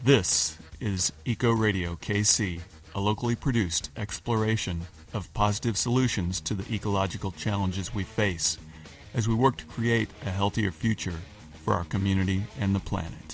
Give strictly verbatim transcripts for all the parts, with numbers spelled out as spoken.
This is Eco Radio K C, a locally produced exploration of positive solutions to the ecological challenges we face as we work to create a healthier future for our community and the planet.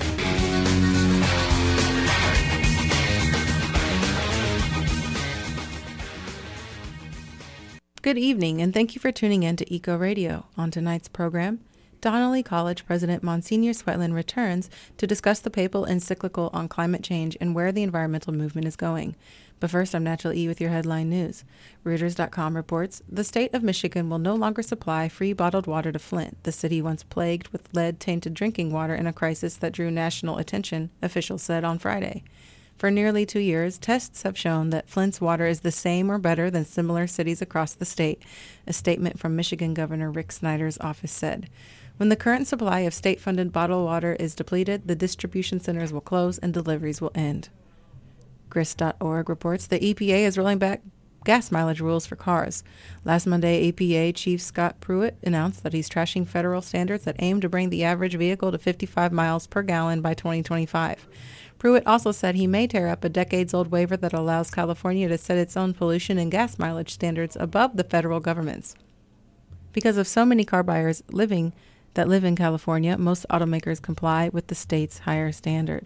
Good evening, and thank you for tuning in to Eco Radio. On tonight's program, Donnelly College President Monsignor Swetland returns to discuss the papal encyclical on climate change and where the environmental movement is going. But first, I'm Natural E with your headline news. Reuters dot com reports, the state of Michigan will no longer supply free bottled water to Flint, the city once plagued with lead-tainted drinking water in a crisis that drew national attention, officials said on Friday. For nearly two years, tests have shown that Flint's water is the same or better than similar cities across the state, a statement from Michigan Governor Rick Snyder's office said. When the current supply of state-funded bottled water is depleted, the distribution centers will close and deliveries will end. Grist dot org reports the E P A is rolling back gas mileage rules for cars. Last Monday, E P A Chief Scott Pruitt announced that he's trashing federal standards that aim to bring the average vehicle to fifty-five miles per gallon by twenty twenty-five. Pruitt also said he may tear up a decades-old waiver that allows California to set its own pollution and gas mileage standards above the federal government's. Because of so many car buyers living that live in California, most automakers comply with the state's higher standard.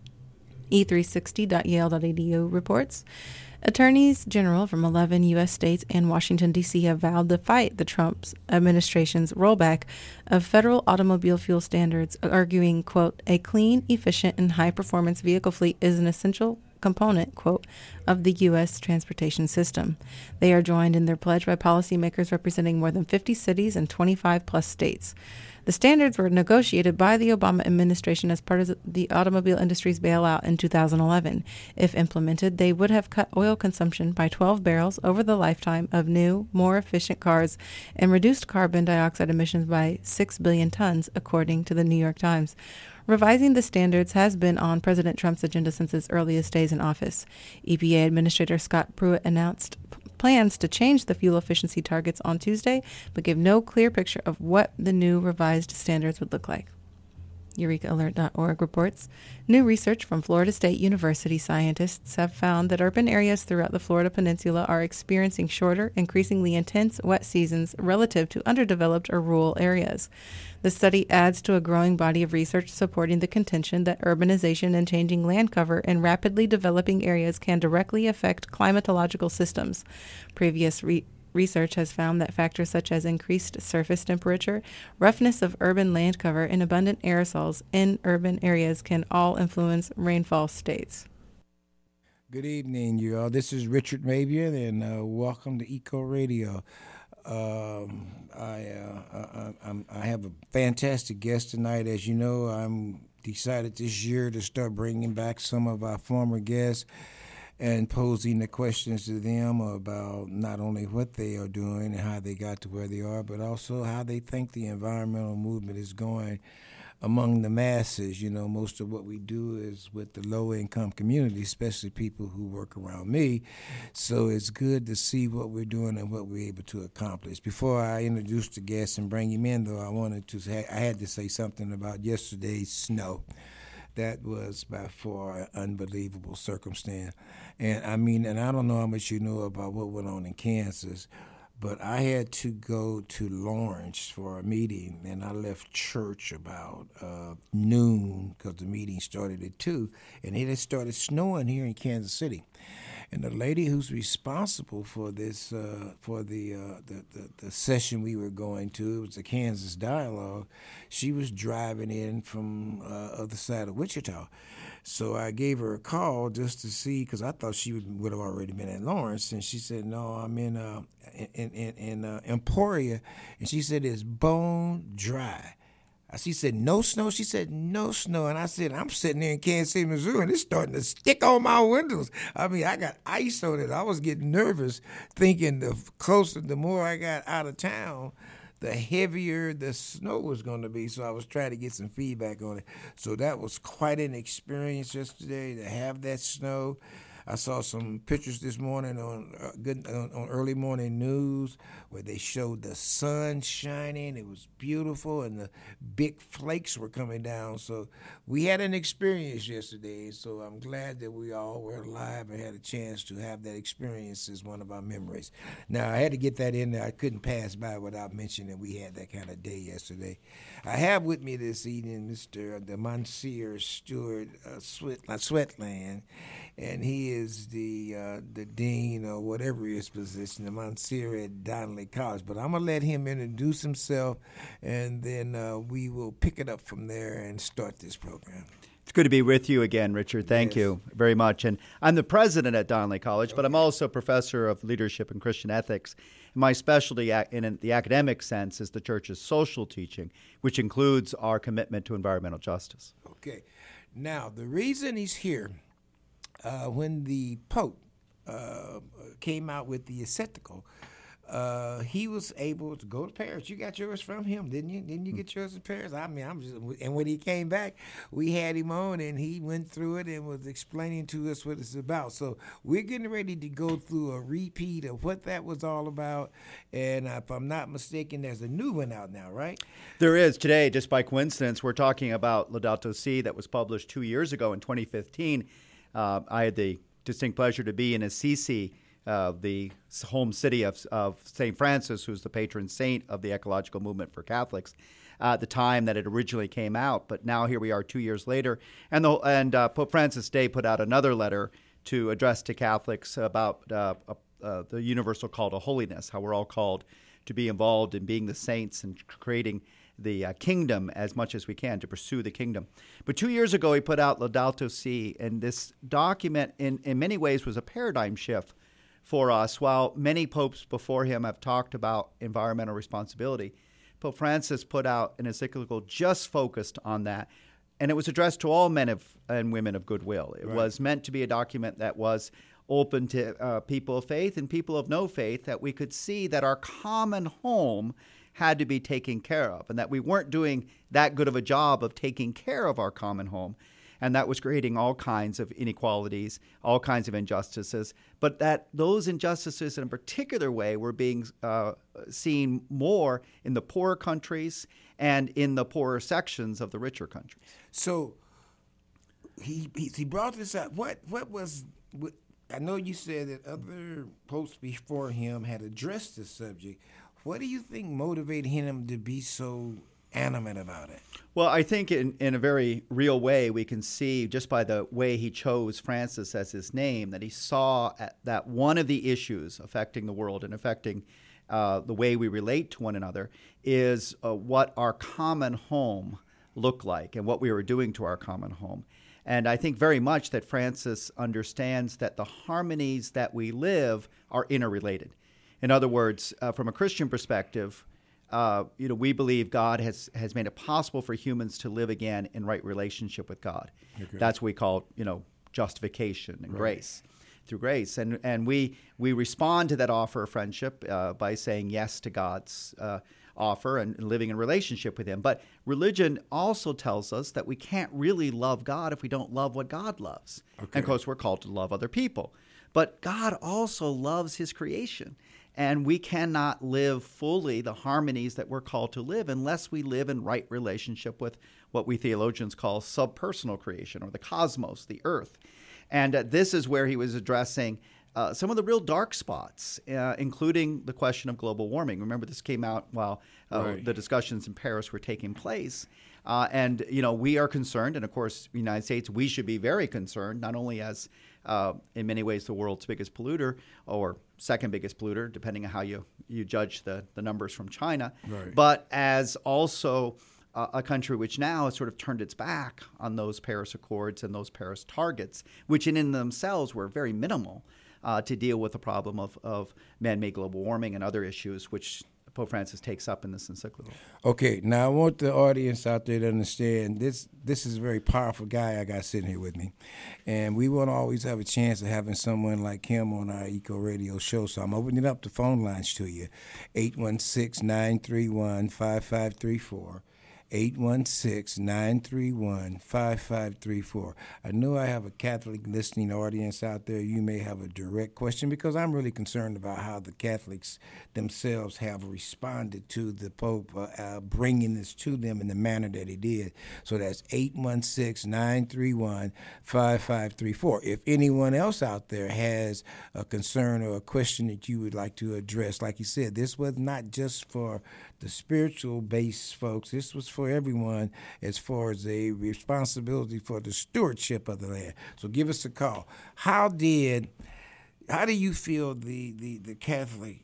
E three sixty dot yale dot e d u reports, attorneys general from eleven U S states and Washington, D C have vowed to fight the Trump administration's rollback of federal automobile fuel standards, arguing, quote, a clean, efficient, and high-performance vehicle fleet is an essential component, quote, of the U S transportation system. They are joined in their pledge by policymakers representing more than fifty cities and twenty-five plus states. The standards were negotiated by the Obama administration as part of the automobile industry's bailout in two thousand eleven. If implemented, they would have cut oil consumption by twelve barrels over the lifetime of new, more efficient cars and reduced carbon dioxide emissions by six billion tons, according to the New York Times. Revising the standards has been on President Trump's agenda since his earliest days in office. E P A Administrator Scott Pruitt announced plans to change the fuel efficiency targets on Tuesday, but gave no clear picture of what the new revised standards would look like. Eureka Alert dot org reports, new research from Florida State University scientists have found that urban areas throughout the Florida Peninsula are experiencing shorter, increasingly intense wet seasons relative to underdeveloped or rural areas. The study adds to a growing body of research supporting the contention that urbanization and changing land cover in rapidly developing areas can directly affect climatological systems. Previous re- Research has found that factors such as increased surface temperature, roughness of urban land cover, and abundant aerosols in urban areas can all influence rainfall states. Good evening, you all. This is Richard Mabian, and uh, welcome to Eco Radio. Um, I, uh, I, I'm, I have a fantastic guest tonight. As you know, I'm decided this year to start bringing back some of our former guests and posing the questions to them about not only what they are doing and how they got to where they are, but also how they think the environmental movement is going among the masses. You know, most of what we do is with the low-income community, especially people who work around me. So it's good to see what we're doing and what we're able to accomplish. Before I introduce the guests and bring him in, though, I wanted to say, I had to say something about yesterday's snow. That was by far an unbelievable circumstance. And I mean, and I don't know how much you know about what went on in Kansas, but I had to go to Lawrence for a meeting, and I left church about uh, noon because the meeting started at two, and it had started snowing here in Kansas City. And the lady who's responsible for this, uh, for the, uh, the, the the session we were going to, it was the Kansas Dialogue, she was driving in from uh, other side of Wichita. So I gave her a call just to see, because I thought she would, would have already been at Lawrence. And she said, no, I'm in uh, in, in, in uh, Emporia. And she said, it's bone dry. She said, no snow? She said, no snow. And I said, I'm sitting there in Kansas City, Missouri, and it's starting to stick on my windows. I mean, I got ice on it. I was getting nervous thinking the closer, the more I got out of town, the heavier the snow was going to be. So I was trying to get some feedback on it. So that was quite an experience yesterday to have that snow. I saw some pictures this morning on uh, good on, on early morning news where they showed the sun shining. It was beautiful, and the big flakes were coming down. So we had an experience yesterday. So I'm glad that we all were alive and had a chance to have that experience as one of our memories. Now I had to get that in there. I couldn't pass by without mentioning we had that kind of day yesterday. I have with me this evening Mister the Monsieur Stuart uh, Swet, uh, Sweatland, and he is the uh, the dean or whatever his position, the Monsieur at Donnelly College. But I'm gonna let him introduce himself, and then uh, we will pick it up from there and start this program. It's good to be with you again, Richard. Thank yes. you very much. And I'm the president at Donnelly College, okay. but I'm also professor of leadership and Christian ethics. My specialty in the academic sense is the church's social teaching, which includes our commitment to environmental justice. Okay. Now, the reason he's here, uh, when the Pope uh, came out with the encyclical, uh, he was able to go to Paris. You got yours from him, didn't you? Didn't you get yours in Paris? I mean, I'm just. And when he came back, we had him on, and he went through it and was explaining to us what it's about. So we're getting ready to go through a repeat of what that was all about. And if I'm not mistaken, there's a new one out now, right? There is today. Just by coincidence, we're talking about Laudato Si that was published two years ago in twenty fifteen. Uh, I had the distinct pleasure to be in Assisi, Uh, the home city of, of Saint Francis, who's the patron saint of the ecological movement for Catholics, uh, at the time that it originally came out. But now here we are two years later. And, the, and uh, Pope Francis Day put out another letter to address to Catholics about uh, uh, the universal call to holiness, how we're all called to be involved in being the saints and creating the uh, kingdom as much as we can, to pursue the kingdom. But two years ago, he put out Laudato Si, and this document in, in many ways was a paradigm shift for us. While many popes before him have talked about environmental responsibility, Pope Francis put out an encyclical just focused on that, and it was addressed to all men of, and women of goodwill. It right. was meant to be a document that was open to uh, people of faith and people of no faith, that we could see that our common home had to be taken care of, and that we weren't doing that good of a job of taking care of our common home. And that was creating all kinds of inequalities, all kinds of injustices, but that those injustices in a particular way were being uh, seen more in the poorer countries and in the poorer sections of the richer countries. So he he, he brought this up. What what was what, I know you said that other popes before him had addressed this subject. What do you think motivated him to be so animate about it? Well, I think in, in a very real way, we can see just by the way he chose Francis as his name, that he saw at, that one of the issues affecting the world and affecting uh, the way we relate to one another is uh, what our common home looked like and what we were doing to our common home. And I think very much that Francis understands that the harmonies that we live are interrelated. In other words, uh, from a Christian perspective, Uh, you know, we believe God has, has made it possible for humans to live again in right relationship with God. Okay. That's what we call, you know, justification and right. grace, through grace. And and we we respond to that offer of friendship uh, by saying yes to God's uh, offer and, and living in relationship with him. But religion also tells us that we can't really love God if we don't love what God loves. Okay. And of course, we're called to love other people. But God also loves his creation. And we cannot live fully the harmonies that we're called to live unless we live in right relationship with what we theologians call subpersonal creation, or the cosmos, the earth. And uh, this is where he was addressing uh, some of the real dark spots, uh, including the question of global warming. Remember, this came out while uh, right. the discussions in Paris were taking place. Uh, and, you know, we are concerned, and of course, the United States, we should be very concerned, not only as, uh, in many ways, the world's biggest polluter, or second biggest polluter, depending on how you, you judge the, the numbers from China, right. but as also uh, a country which now has sort of turned its back on those Paris Accords and those Paris targets, which in, in themselves were very minimal uh, to deal with the problem of, of man-made global warming and other issues, which Pope Francis takes up in this encyclical. Okay, now I want the audience out there to understand this. This is a very powerful guy I got sitting here with me, and we won't always have a chance of having someone like him on our Eco Radio show. So I'm opening up the phone lines to you, eight one six, nine three one, five five three four. eight one six, nine three one, five five three four. I know I have a Catholic listening audience out there. You may have a direct question because I'm really concerned about how the Catholics themselves have responded to the Pope uh, uh, bringing this to them in the manner that he did. So that's eight one six, nine three one, five five three four. If anyone else out there has a concern or a question that you would like to address, like you said, this was not just for the spiritual base folks. This was for everyone as far as a responsibility for the stewardship of the land. So give us a call. How did, how do you feel the, the, the Catholic,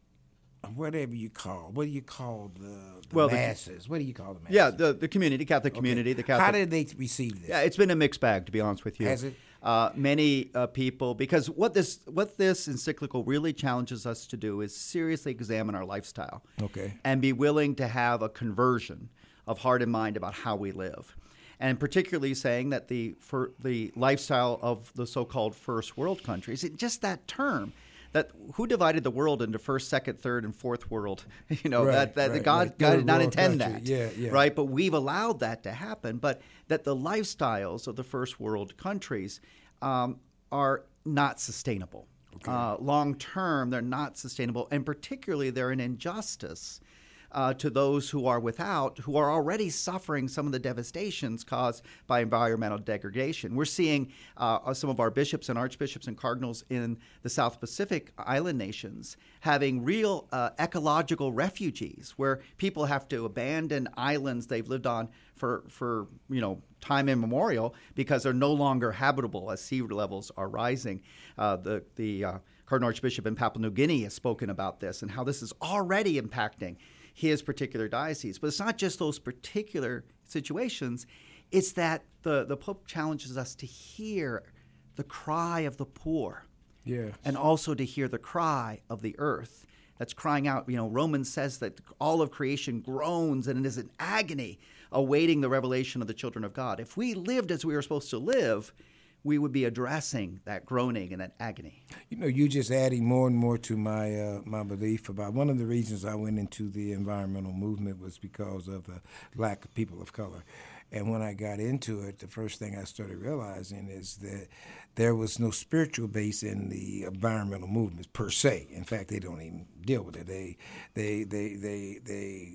whatever you call, what do you call the, the well, masses? The, what do you call the masses? Yeah, the, the community, Catholic okay. community. The Catholic. How did they receive this? Yeah, it's been a mixed bag, to be honest with you. Has it? Uh, many uh, people, because what this what this encyclical really challenges us to do is seriously examine our lifestyle, okay, and be willing to have a conversion of heart and mind about how we live, and particularly saying that the for the lifestyle of the so-called first world countries, it, just that term. That who divided the world into first, second, third, and fourth world? You know, right, that, that right, God, right. God did not intend country. that, yeah, yeah. right? But we've allowed that to happen. But that the lifestyles of the first world countries um, are not sustainable. Okay. Uh, long term, they're not sustainable, and particularly they're an injustice Uh, to those who are without, who are already suffering some of the devastations caused by environmental degradation. We're seeing uh, some of our bishops and archbishops and cardinals in the South Pacific island nations having real uh, ecological refugees where people have to abandon islands they've lived on for, for you know, time immemorial because they're no longer habitable as sea levels are rising. Uh, the the uh, Cardinal Archbishop in Papua New Guinea has spoken about this and how this is already impacting his particular diocese. But it's not just those particular situations. It's that the, the Pope challenges us to hear the cry of the poor. Yes. And also to hear the cry of the earth that's crying out. You know, Romans says that all of creation groans and it is in agony awaiting the revelation of the children of God. If we lived as we were supposed to live, we would be addressing that groaning and that agony. You know, you're just adding more and more to my uh, my belief about one of the reasons I went into the environmental movement was because of the lack of people of color. And when I got into it, the first thing I started realizing is that there was no spiritual base in the environmental movement per se. In fact, they don't even deal with it. They, they, they, they, they.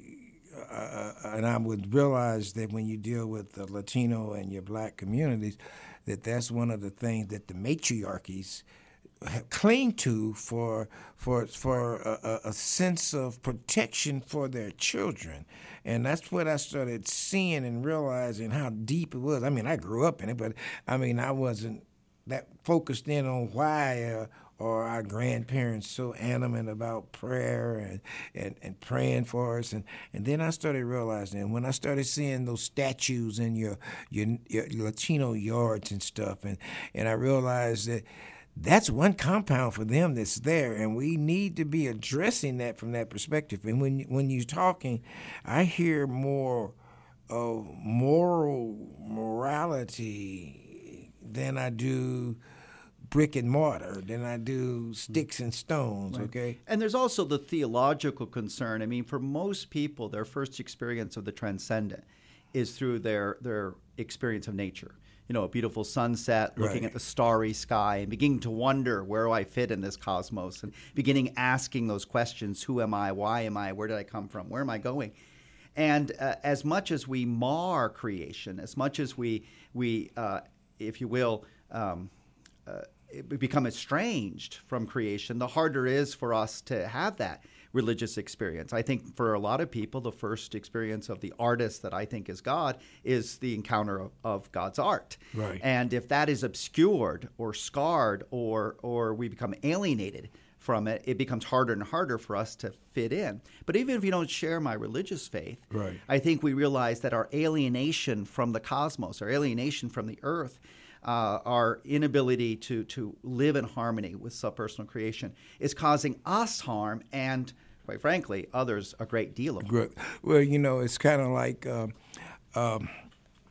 Uh, and I would realize that when you deal with the Latino and your black communities, that that's one of the things that the matriarchies cling to for for for a, a sense of protection for their children. And that's what I started seeing and realizing how deep it was. I mean, I grew up in it, but I mean, I wasn't that focused in on why uh, or our grandparents so animate about prayer and, and, and praying for us. And, and then I started realizing, and when I started seeing those statues in your, your, your Latino yards and stuff, and, and I realized that that's one compound for them that's there, and we need to be addressing that from that perspective. And when, when you're talking, I hear more of moral morality than I do brick and mortar than I do sticks and stones, right. Okay? And there's also the theological concern. I mean, for most people, their first experience of the transcendent is through their, their experience of nature. You know, a beautiful sunset, looking right. at the starry sky and beginning to wonder, where do I fit in this cosmos? And beginning asking those questions, who am I, why am I, where did I come from, where am I going? And uh, as much as we mar creation, as much as we, we uh, if you will, um, uh, become estranged from creation, the harder it is for us to have that religious experience. I think for a lot of people, the first experience of the artist that I think is God is the encounter of, of God's art. Right. And if that is obscured or scarred or or we become alienated from it, it becomes harder and harder for us to fit in. But even if you don't share my religious faith, right. I think we realize that our alienation from the cosmos, our alienation from the earth, Uh, our inability to, to live in harmony with subpersonal creation is causing us harm and, quite frankly, others a great deal of harm. Well, you know, it's kind of like um, um,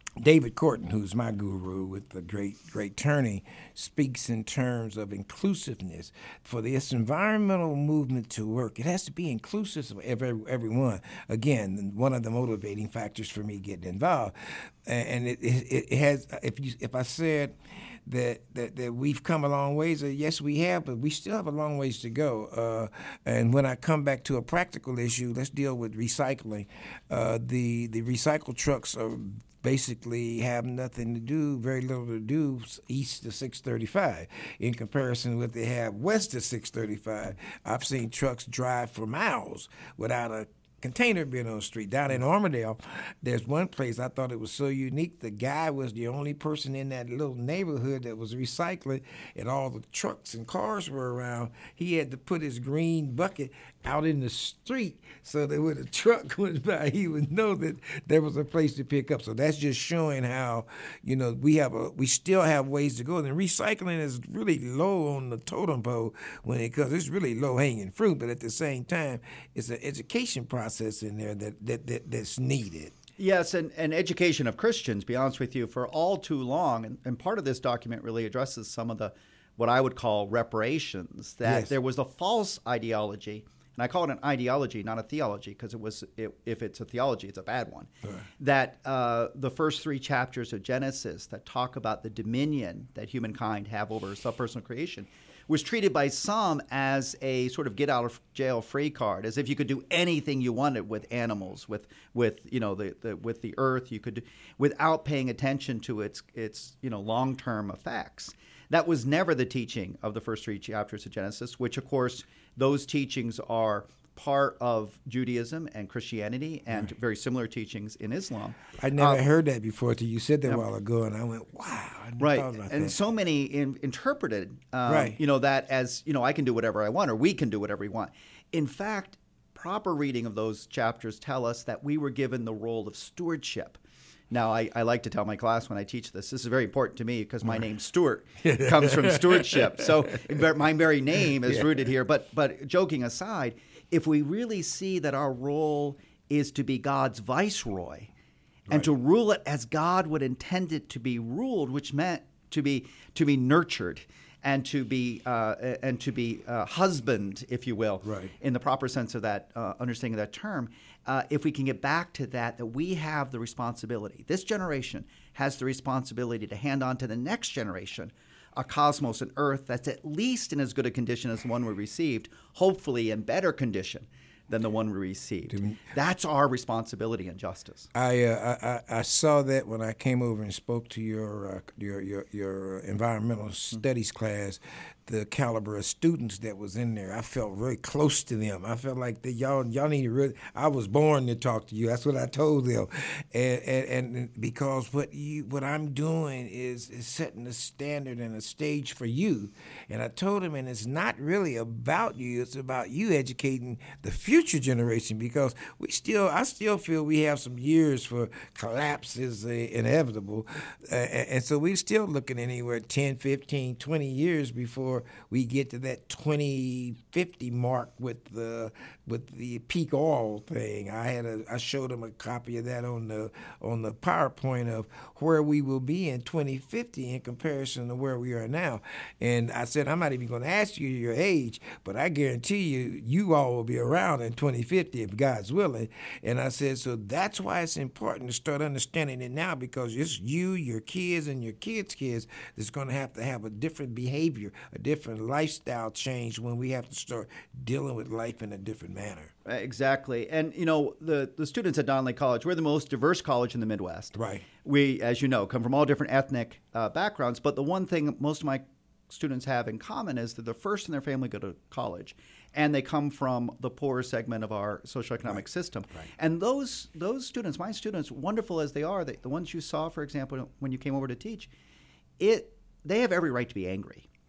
David Corton, who's my guru with the great, great turning, speaks in terms of inclusiveness. For this environmental movement to work, it has to be inclusive of every, everyone. Again, one of the motivating factors for me getting involved. And it, it, it has, if you, if I said that, that that we've come a long ways, yes, we have, but we still have a long ways to go. Uh, and when I come back to a practical issue, let's deal with recycling. Uh, the the recycle trucks are basically have nothing to do, very little to do east of six thirty-five in comparison with what they have west of six thirty-five. I've seen trucks drive for miles without a container bin on the street. Down in Armadale, there's one place I thought it was so unique. The guy was the only person in that little neighborhood that was recycling, and all the trucks and cars were around. He had to put his green bucket out in the street so that when a truck went by, he would know that there was a place to pick up. So that's just showing how, you know, we have a we still have ways to go. And recycling is really low on the totem pole when it comes. It's really low hanging fruit, but at the same time, it's an education process in there that, that, that that's needed. Yes, and, and education of Christians, to be honest with you, for all too long, and, and part of this document really addresses some of the, what I would call reparations, that Yes. there was a false ideology, and I call it an ideology, not a theology, because it was it, if it's a theology, it's a bad one, Right. that uh, the first three chapters of Genesis that talk about the dominion that humankind have over subpersonal creation was treated by some as a sort of get out of jail free card, as if you could do anything you wanted with animals, with with you know the, the with the earth, you could do, without paying attention to its its you know long term effects. That was never the teaching of the first three chapters of Genesis, which of course those teachings are part of Judaism and Christianity and right. very similar teachings in Islam. I never um, heard that before till you said that yeah. a while ago, and I went, wow. I never right. thought about and that. so many in, interpreted, um, right. you know, that as, you know, I can do whatever I want or we can do whatever we want. In fact, proper reading of those chapters tell us that we were given the role of stewardship. Now, I, I like to tell my class when I teach this, this is very important to me because my name, Stewart, comes from stewardship. So my very name is yeah. rooted here. But but joking aside, if we really see that our role is to be God's viceroy right. and to rule it as God would intend it to be ruled, which meant to be to be nurtured and to be uh, and to be uh, husband, if you will, right. in the proper sense of that uh, understanding of that term. Uh, if we can get back to that, that we have the responsibility. This generation has the responsibility to hand on to the next generation a cosmos, an earth that's at least in as good a condition as the one we received, hopefully in better condition than the one we received. That's our responsibility and justice. I, uh, I I saw that when I came over and spoke to your uh, your, your your environmental studies class, the caliber of students that was in there. I felt very close to them. I felt like the, y'all y'all need to really. I was born to talk to you. That's what I told them, and and, and because what you what I'm doing is is setting a standard and a stage for you. And I told them, and it's not really about you. It's about you educating the future. Future generation, because we still, I still feel we have some years for collapse is uh, inevitable, uh, and so we're still looking anywhere ten, fifteen, twenty years before we get to that twenty fifty mark with the with the peak oil thing. I had a, I showed them a copy of that on the on the PowerPoint of where we will be in twenty fifty in comparison to where we are now, and I said I'm not even going to ask you your age, but I guarantee you, you all will be around in twenty fifty if God's willing. And I said, so that's why it's important to start understanding it now, because it's you, your kids, and your kids' kids that's going to have to have a different behavior, a different lifestyle change when we have to start dealing with life in a different manner. Exactly. And, you know, the, the students at Donnelly College, we're the most diverse college in the Midwest. Right. We, as you know, come from all different ethnic uh, backgrounds. But the one thing most of my students have in common is that they're first in their family to go to college, and they come from the poorer segment of our socioeconomic right. system. Right. And those those students, my students, wonderful as they are, they, the ones you saw, for example, when you came over to teach, it they have every right to be angry.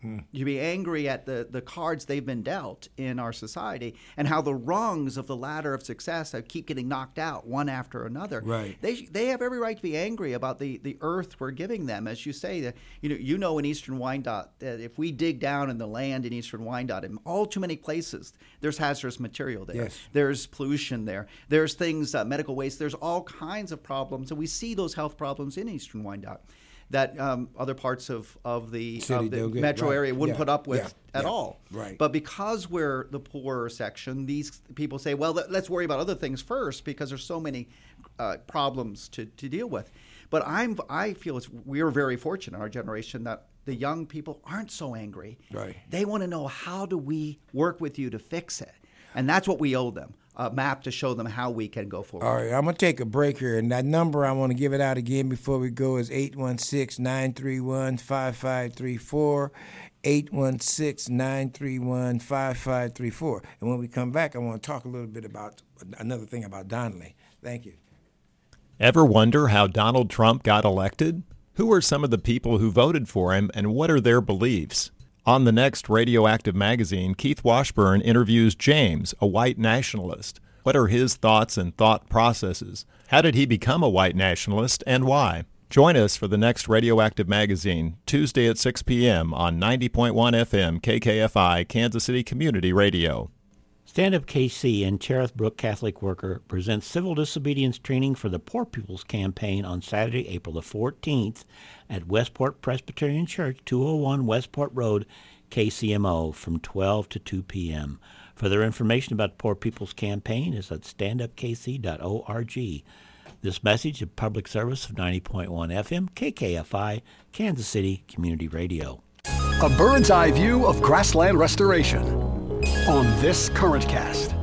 Mm. You be angry at the, the cards they've been dealt in our society and how the rungs of the ladder of success keep getting knocked out one after another. Right. They they have every right to be angry about the, the earth we're giving them. As you say, that you know you know in Eastern Wyandotte that if we dig down in the land in Eastern Wyandotte, in all too many places, there's hazardous material there. Yes. There's pollution there. There's things, uh, medical waste. There's all kinds of problems, and we see those health problems in Eastern Wyandotte that um, other parts of, of the, City of the get, metro right. area wouldn't yeah. put up with yeah. at yeah. all. Right. But because we're the poorer section, these people say, well, let's worry about other things first because there's so many uh, problems to, to deal with. But I'm I feel it's, we're very fortunate in our generation that the young people aren't so angry. Right. They want to know, how do we work with you to fix it? And that's what we owe them. A map to show them how we can go forward. All right, I'm going to take a break here. And that number, I want to give it out again before we go, is eight one six, nine three one, five five three four, eight one six, nine three one, five five three four. And when we come back, I want to talk a little bit about another thing about Donnelly. Thank you. Ever wonder how Donald Trump got elected? Who are some of the people who voted for him, and what are their beliefs? On the next Radioactive Magazine, Keith Washburn interviews James, a white nationalist. What are his thoughts and thought processes? How did he become a white nationalist, and why? Join us for the next Radioactive Magazine, Tuesday at six p.m. on ninety point one F M K K F I, Kansas City Community Radio. Stand Up K C and Cherith Brook Catholic Worker presents civil disobedience training for the Poor People's Campaign on Saturday, April the fourteenth at Westport Presbyterian Church, two oh one Westport Road, K C M O, from twelve to two p.m. Further information about Poor People's Campaign is at stand up k c dot org. This message is public service of ninety point one F M K K F I, Kansas City Community Radio. A bird's eye view of grassland restoration on this Current Cast.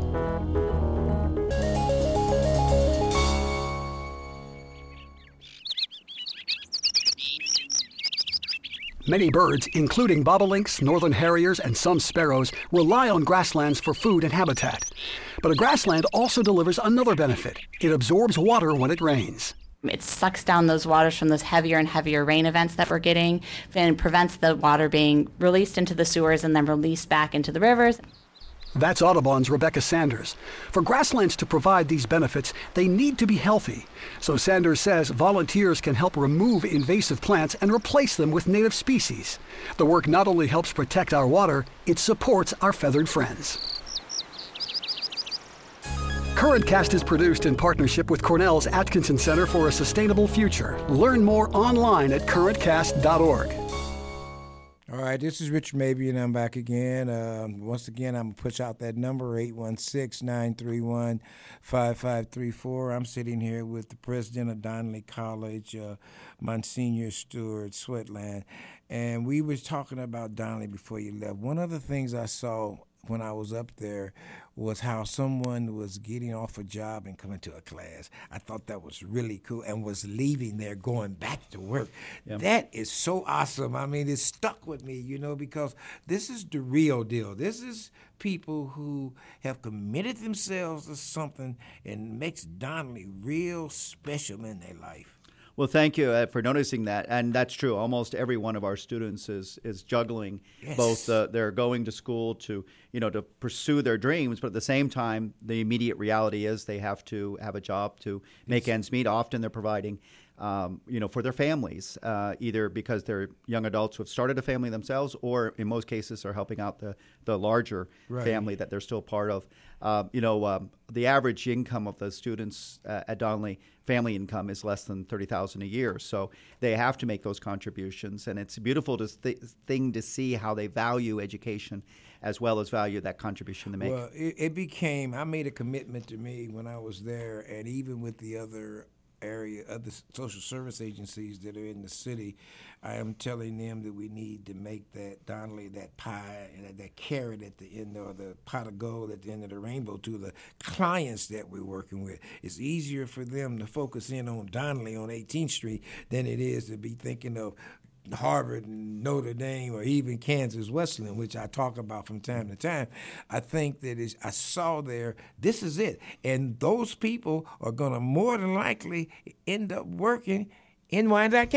Many birds, including bobolinks, northern harriers, and some sparrows, rely on grasslands for food and habitat. But a grassland also delivers another benefit. It absorbs water when it rains. It sucks down those waters from those heavier and heavier rain events that we're getting and prevents the water being released into the sewers and then released back into the rivers. That's Audubon's Rebecca Sanders. For grasslands to provide these benefits, they need to be healthy. So Sanders says volunteers can help remove invasive plants and replace them with native species. The work not only helps protect our water, it supports our feathered friends. Current Cast is produced in partnership with Cornell's Atkinson Center for a Sustainable Future. Learn more online at current cast dot org. All right, this is Richard Mabey, and I'm back again. Uh, once again, I'm going to push out that number, eight one six, nine three one, five five three four. I'm sitting here with the president of Donnelly College, uh, Monsignor Stuart Sweatland, and we were talking about Donnelly before you left. One of the things I saw when I was up there was how someone was getting off a job and coming to a class. I thought that was really cool, and was leaving there going back to work. Yep. That is so awesome. I mean, it stuck with me, you know, because this is the real deal. This is people who have committed themselves to something and makes Donnelly real special in their life. Well, thank you uh, for noticing that, and that's true. Almost every one of our students is is juggling yes. both. Uh, they're going to school to you know to pursue their dreams, but at the same time, the immediate reality is they have to have a job to make yes. ends meet. Often, they're providing. Um, you know, for their families, uh, either because they're young adults who have started a family themselves, or in most cases are helping out the, the larger right. family that they're still part of. Uh, you know, um, the average income of the students uh, at Donnelly, family income, is less than thirty thousand dollars a year. So they have to make those contributions, and it's a beautiful to th- thing to see how they value education as well as value that contribution they make. Well, it, it became, I made a commitment to me when I was there, and even with the other area, other social service agencies that are in the city, I am telling them that we need to make that Donnelly, that pie, and that, that carrot at the end, or the pot of gold at the end of the rainbow to the clients that we're working with. It's easier for them to focus in on Donnelly on eighteenth Street than it is to be thinking of Harvard and Notre Dame, or even Kansas Wesleyan, which I talk about from time to time. I think that is, I saw there, this is it. And those people are going to more than likely end up working in Wyandotte County.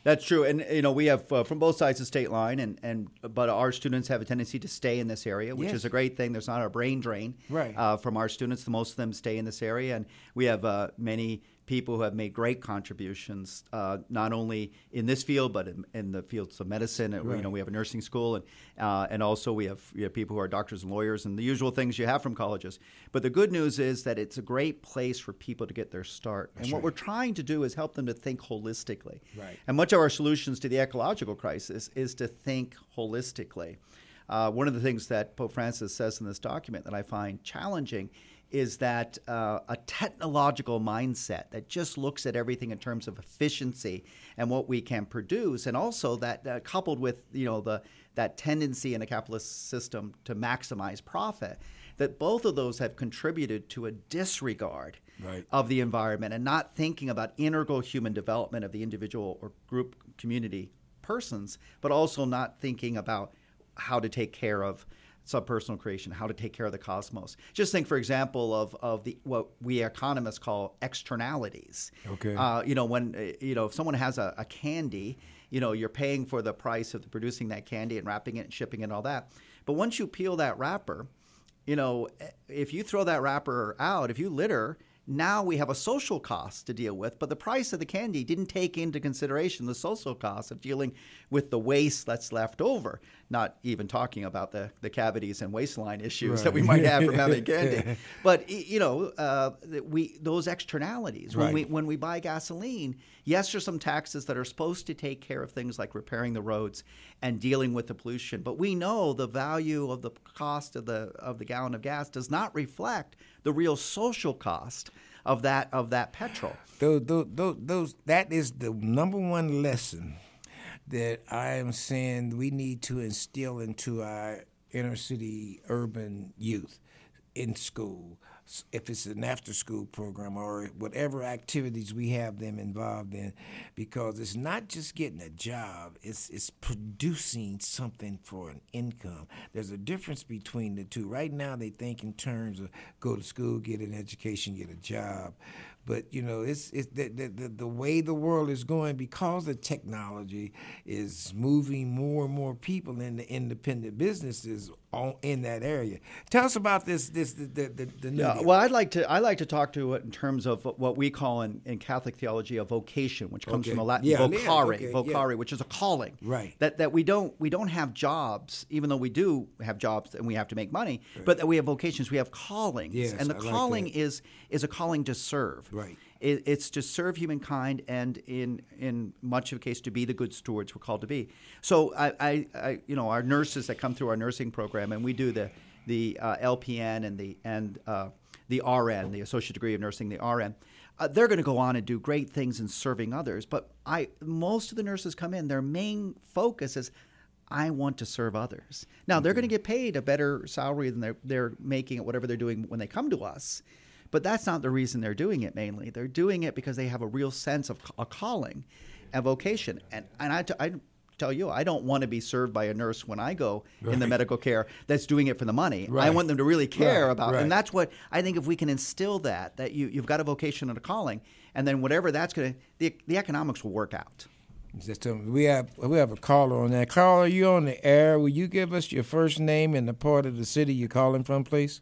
That's true, and you know we have uh, from both sides of the state line, and, and but our students have a tendency to stay in this area, which Yes. is a great thing. There's not a brain drain Right. uh, from our students. Most of them stay in this area, and we have uh, many people who have made great contributions, uh, not only in this field but in, in the fields of medicine. And, Right. You know, we have a nursing school, and uh, and also we have, we have people who are doctors and lawyers, and the usual things you have from colleges. But the good news is that it's a great place for people to get their start. That's and what right. we're trying to do is help them to think holistically. Right. And much of our solutions to the ecological crisis is to think holistically. Uh, one of the things that Pope Francis says in this document that I find challenging is that uh, a technological mindset that just looks at everything in terms of efficiency and what we can produce, and also that uh, coupled with you know the that tendency in a capitalist system to maximize profit, that both of those have contributed to a disregard Right. of the environment and not thinking about integral human development of the individual or group community persons, but also not thinking about how to take care of subpersonal creation, how to take care of the cosmos. Just think, for example, of of the what we economists call externalities. Okay. Uh, you know, when uh, you know if someone has a, a candy, you know, you're paying for the price of producing that candy and wrapping it and shipping it and all that. But once you peel that wrapper, you know, if you throw that wrapper out, if you litter, now we have a social cost to deal with, but the price of the candy didn't take into consideration the social cost of dealing with the waste that's left over, not even talking about the, the cavities and waistline issues Right. that we might have from having candy. But, you know, uh, we those externalities, when, Right. we, when we buy gasoline, yes, there's some taxes that are supposed to take care of things like repairing the roads and dealing with the pollution, but we know the value of the cost of the of the gallon of gas does not reflect the real social cost of that of that petrol. Those, those, those, those, that is the number one lesson that I am saying we need to instill into our inner city urban youth in school. If it's an after-school program or whatever activities we have them involved in, because it's not just getting a job, it's it's producing something for an income. There's a difference between the two. Right now they think in terms of go to school, get an education, get a job. But, you know, it's it's the, the, the, the way the world is going, because the technology is moving more and more people into independent businesses on, in that area. Tell us about this, this the, the, the, the new Yeah, deal. well, I'd like to I like to talk to it in terms of what we call in, in Catholic theology a vocation, which comes Okay. from the Latin Yeah, vocare, yeah, okay, vocare, yeah. which is a calling. Right. That that we don't we don't have jobs, even though we do have jobs and we have to make money, but that we have vocations, we have callings, Yes, and the I like calling that. is is a calling to serve. Right. It, it's to serve humankind, and in in much of the case, to be the good stewards we're called to be. So I, I, I you know, our nurses that come through our nursing program, and we do the the uh, L P N and the and uh, the R N, the Associate Degree of Nursing, the R N. Uh, they're going to go on and do great things in serving others. But I, most of the nurses come in, their main focus is, I want to serve others. Now, they're going to get paid a better salary than they're, they're making at whatever they're doing when they come to us. But that's not the reason they're doing it mainly. They're doing it because they have a real sense of a calling, a vocation. And, and I, t- I tell you, I don't want to be served by a nurse when I go in the medical care that's doing it for the money. I Right. want them to really care Right, about right. And that's what I think, if we can instill that, that you, you've got a vocation and a calling, and then whatever that's going to, the, the economics will work out. Just tell me, we have we have a caller on that. Caller, you on the air? Will you give us your first name and the part of the city you're calling from, please?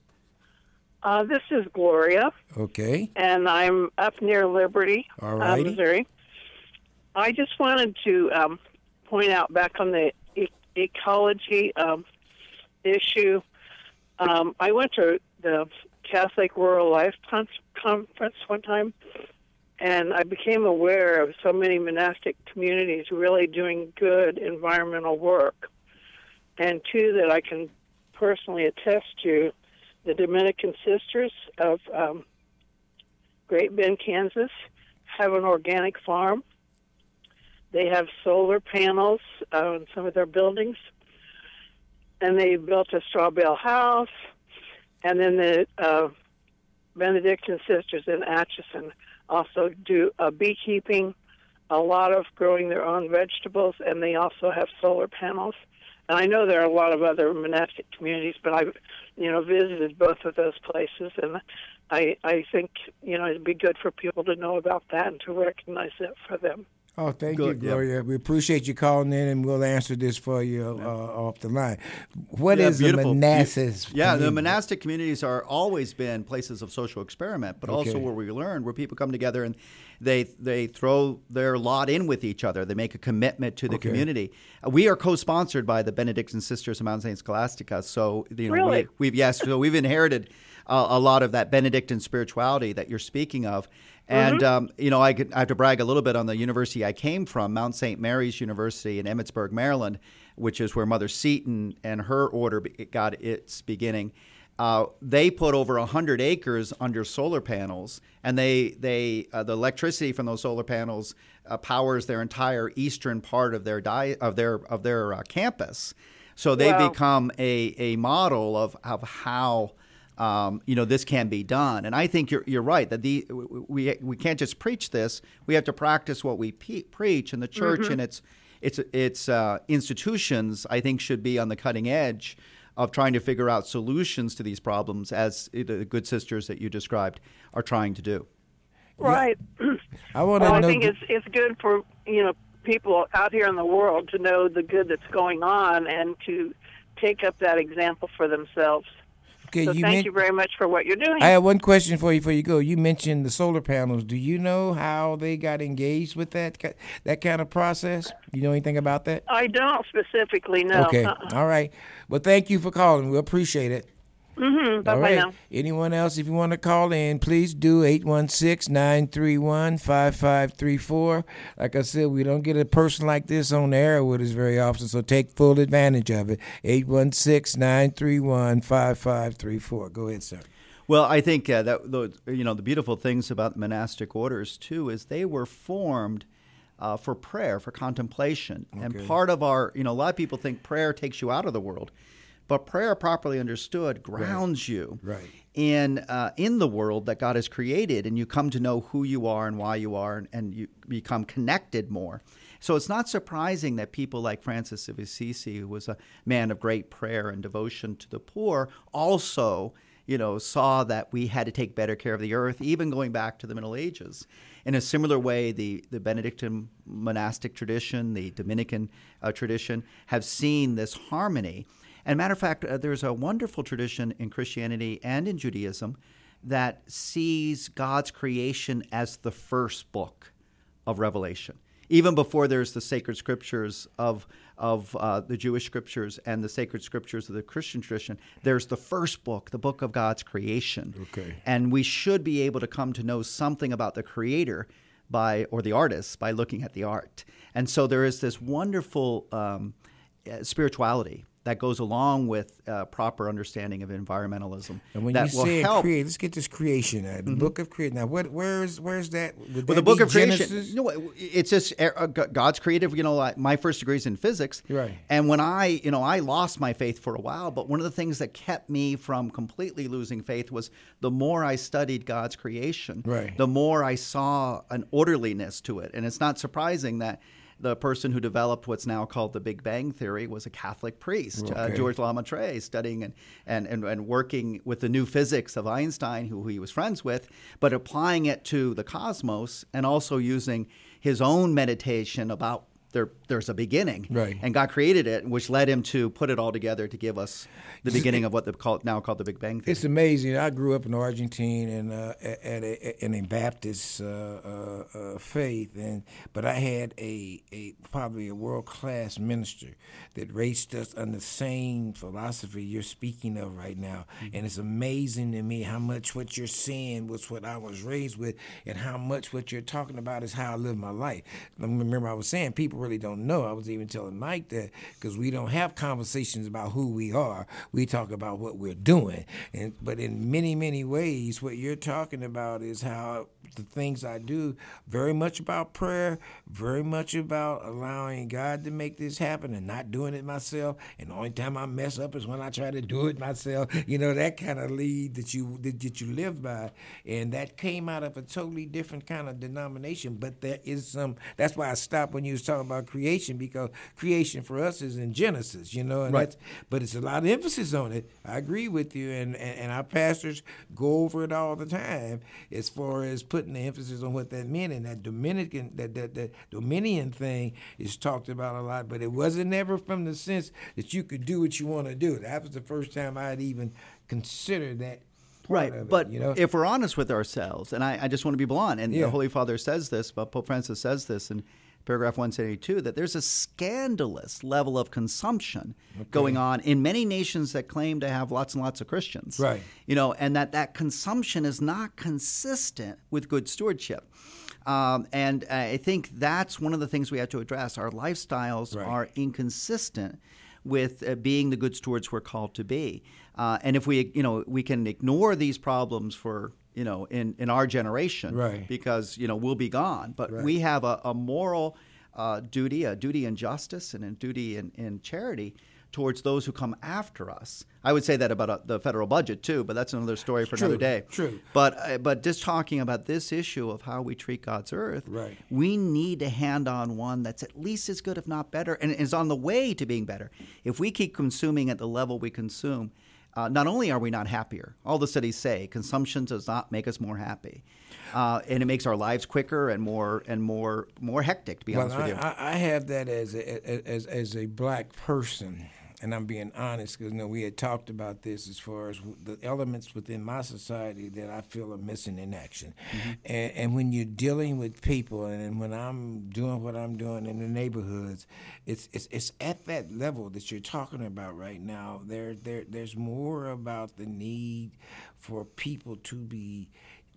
Uh, this is Gloria, Okay. and I'm up near Liberty, All uh, righty. Missouri. I just wanted to um, point out back on the e- ecology um, issue. Um, I went to the Catholic Rural Life con- Conference one time, and I became aware of so many monastic communities really doing good environmental work. And two that I can personally attest to, the Dominican Sisters of um, Great Bend, Kansas, have an organic farm. They have solar panels uh, on some of their buildings, and they built a straw bale house. And then the uh, Benedictine Sisters in Atchison also do uh, beekeeping, a lot of growing their own vegetables, and they also have solar panels. And I know there are a lot of other monastic communities, but I've, you know, visited both of those places, and I, I think, you know, it'd be good for people to know about that and to recognize it for them. Oh, thank Good, you, yeah. Gloria. We appreciate you calling in, and we'll answer this for you uh, off the line. What Yeah, is the beautiful. monastic? Yeah, the community? monastic communities are always been places of social experiment, but also Okay. where we learn, where people come together and they they throw their lot in with each other. They make a commitment to the Okay. community. Uh, we are co-sponsored by the Benedictine Sisters of Mount Saint Scholastica, so you know, Really? we, we've yes, so we've inherited uh, a lot of that Benedictine spirituality that you're speaking of. And, um, you know, I, could, I have to brag a little bit on the university I came from, Mount Saint Mary's University in Emmitsburg, Maryland, which is where Mother Seton and her order be- got its beginning. Uh, they put over one hundred acres under solar panels, and they they uh, the electricity from those solar panels uh, powers their entire eastern part of their di- of their of their uh, campus. So they've Wow. become a, a model of, of how Um, you know, this can be done. And I think you're you're right that the we we can't just preach this. We have to practice what we pe- preach. And the church Mm-hmm. and its its its uh, institutions, I think, should be on the cutting edge of trying to figure out solutions to these problems, as the good sisters that you described are trying to do. Right. I want Well, to I know. think it's it's good for you know people out here in the world to know the good that's going on and to take up that example for themselves. okay, So you thank men- you very much for what you're doing. I have one question for you before you go. You mentioned the solar panels. Do you know how they got engaged with that ki- that kind of process? You know anything about that? I don't specifically know. Okay. Uh-uh. All right. Well, thank you for calling. We appreciate it. Mm-hmm. Bye All bye right. now. Anyone else, if you want to call in, please do eight one six, nine three one, five five three four. Like I said, we don't get a person like this on the air with us very often, so take full advantage of it. eight one six, nine three one, five five three four. Go ahead, sir. Well, I think uh, that the, you know the beautiful things about monastic orders too is they were formed uh, for prayer, for contemplation, and Okay. part of our you know a lot of people think prayer takes you out of the world, but prayer, properly understood, grounds you Right. in uh, in the world that God has created, and you come to know who you are and why you are, and, and you become connected more. So it's not surprising that people like Francis of Assisi, who was a man of great prayer and devotion to the poor, also you know, saw that we had to take better care of the earth, even going back to the Middle Ages. In a similar way, the, the Benedictine monastic tradition, the Dominican uh, tradition, have seen this harmony. And matter of fact, uh, there's a wonderful tradition in Christianity and in Judaism that sees God's creation as the first book of Revelation. Even before there's the sacred scriptures of of uh, the Jewish scriptures and the sacred scriptures of the Christian tradition, there's the first book, the book of God's creation. Okay. And we should be able to come to know something about the creator by or the artist by looking at the art. And so there is this wonderful um, uh, spirituality that goes along with uh, proper understanding of environmentalism. And when that you will say help. create, let's get this creation out. The book of creation. Now, what? Where's where's that? Would Well, that the book be of creation, Genesis? you know, what, it's just uh, God's creative. You know, like my first degree is in physics, Right. And when I, you know, I lost my faith for a while, but one of the things that kept me from completely losing faith was the more I studied God's creation, Right. the more I saw an orderliness to it, and it's not surprising that the person who developed what's now called the Big Bang Theory was a Catholic priest, uh, Okay. George Lamoutre, studying and, and, and, and working with the new physics of Einstein, who he was friends with, but applying it to the cosmos and also using his own meditation about there, there's a beginning. Right. And God created it, which led him to put it all together to give us the beginning of what they call now called the Big Bang Theory. It's amazing. I grew up in Argentina and uh, at a, in a Baptist uh, uh, uh, faith, and but I had a, a probably a world class minister that raised us on the same philosophy you're speaking of right now. Mm-hmm. And it's amazing to me how much what you're saying was what I was raised with, and how much what you're talking about is how I live my life. Remember, I was saying people really don't know. I was even telling Mike that because we don't have conversations about who we are. We talk about what we're doing. And but in many, many ways, what you're talking about is how the things I do, very much about prayer, very much about allowing God to make this happen and not doing it myself. And the only time I mess up is when I try to do it myself. You know, that kind of lead that you that you live by. And that came out of a totally different kind of denomination. But there is some, that's why I stopped when you was talking about creation, because creation for us is in Genesis, you know, and Right. that's, but it's a lot of emphasis on it. I agree with you, and, and, and our pastors go over it all the time as far as putting putting the emphasis on what that meant, and that Dominican, that that, that Dominion thing is talked about a lot, but it wasn't ever from the sense that you could do what you want to do. That was the first time I'd even considered that. Right, it, but you know? if we're honest with ourselves, and I, I just want to be blunt, and Yeah. the Holy Father says this, but Pope Francis says this in paragraph one seventy-two, that there's a scandalous level of consumption Okay. going on in many nations that claim to have lots and lots of Christians. Right. You know, and that that consumption is not consistent with good stewardship. Um, and I think that's one of the things we have to address. Our lifestyles Right. are inconsistent with uh, being the good stewards we're called to be. Uh, and if we, you know, we can ignore these problems for, you know, in, in our generation, Right. because, you know, we'll be gone. But Right. we have a, a moral uh, duty, a duty in justice and a duty in, in charity towards those who come after us. I would say that about uh, the federal budget too, but that's another story for True, another day. true. But uh, but just talking about this issue of how we treat God's earth, Right. we need to hand on one that's at least as good, if not better, and is on the way to being better. If we keep consuming at the level we consume, uh, not only are we not happier, all the studies say consumption does not make us more happy, uh, and it makes our lives quicker and more and more more hectic. To be Well, honest I, with you, I, I have that as a, as as a black person, and I'm being honest because you know we had talked about this as far as the elements within my society that I feel are missing in action, Mm-hmm. and, and when you're dealing with people, and when I'm doing what I'm doing in the neighborhoods, it's it's it's at that level that you're talking about right now. There there there's more about the need for people to be.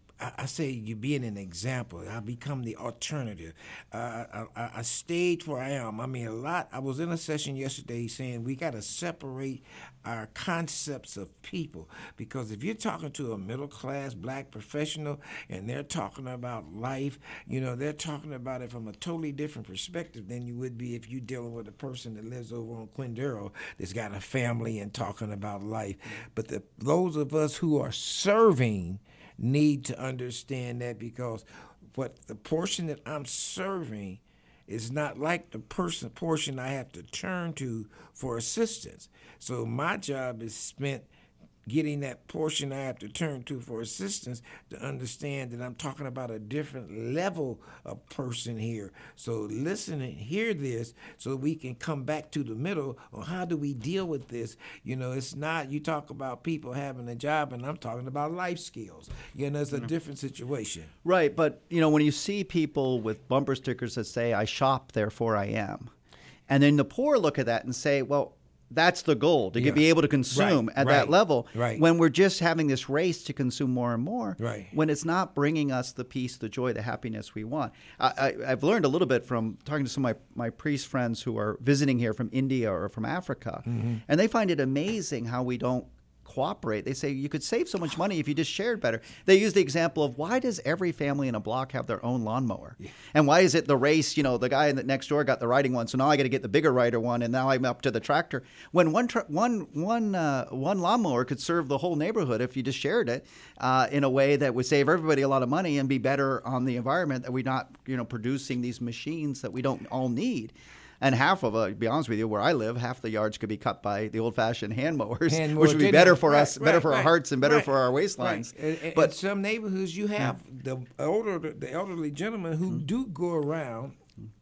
I say you being an example. I become the alternative. Uh, I, I, I stayed where I am. I mean, a lot. I was in a session yesterday saying we got to separate our concepts of people, because if you're talking to a middle class black professional and they're talking about life, you know, they're talking about it from a totally different perspective than you would be if you're dealing with a person that lives over on Quindaro that's got a family and talking about life. But the those of us who are serving need to understand that, because what the portion that I'm serving is not like the person portion I have to turn to for assistance. So my job is spent getting that portion I have to turn to for assistance to understand that I'm talking about a different level of person here. So listen and hear this so we can come back to the middle on how do we deal with this. You know, it's not, you talk about people having a job and I'm talking about life skills. You know, it's a different situation. right? But you know, when you see people with bumper stickers that say "I shop, therefore I am," and then the poor look at that and say, "Well, that's the goal, to Yeah. be able to consume Right, at right, that level." right. When we're just having this race to consume more and more, Right. when it's not bringing us the peace, the joy, the happiness we want. I, I, I've learned a little bit from talking to some of my, my priest friends who are visiting here from India or from Africa, Mm-hmm. and they find it amazing how we don't cooperate. They say you could save so much money if you just shared better. They use the example of, why does every family in a block have their own lawnmower? Yeah. And why is it the race, you know, the guy next door got the riding one, so now I got to get the bigger rider one, and now I'm up to the tractor. When one tra- one one uh, one lawnmower could serve the whole neighborhood if you just shared it uh, in a way that would save everybody a lot of money and be better on the environment, that we're not, you know, producing these machines that we don't all need. And half of, uh, to be honest with you, where I live, half the yards could be cut by the old-fashioned hand mowers, Hand which mowers, would be didn't better it? for Right, us, better right, for our right, hearts, and better right, for our waistlines. Right. And, But in some neighborhoods, you have the older, the elderly gentlemen who Mm-hmm. do go around.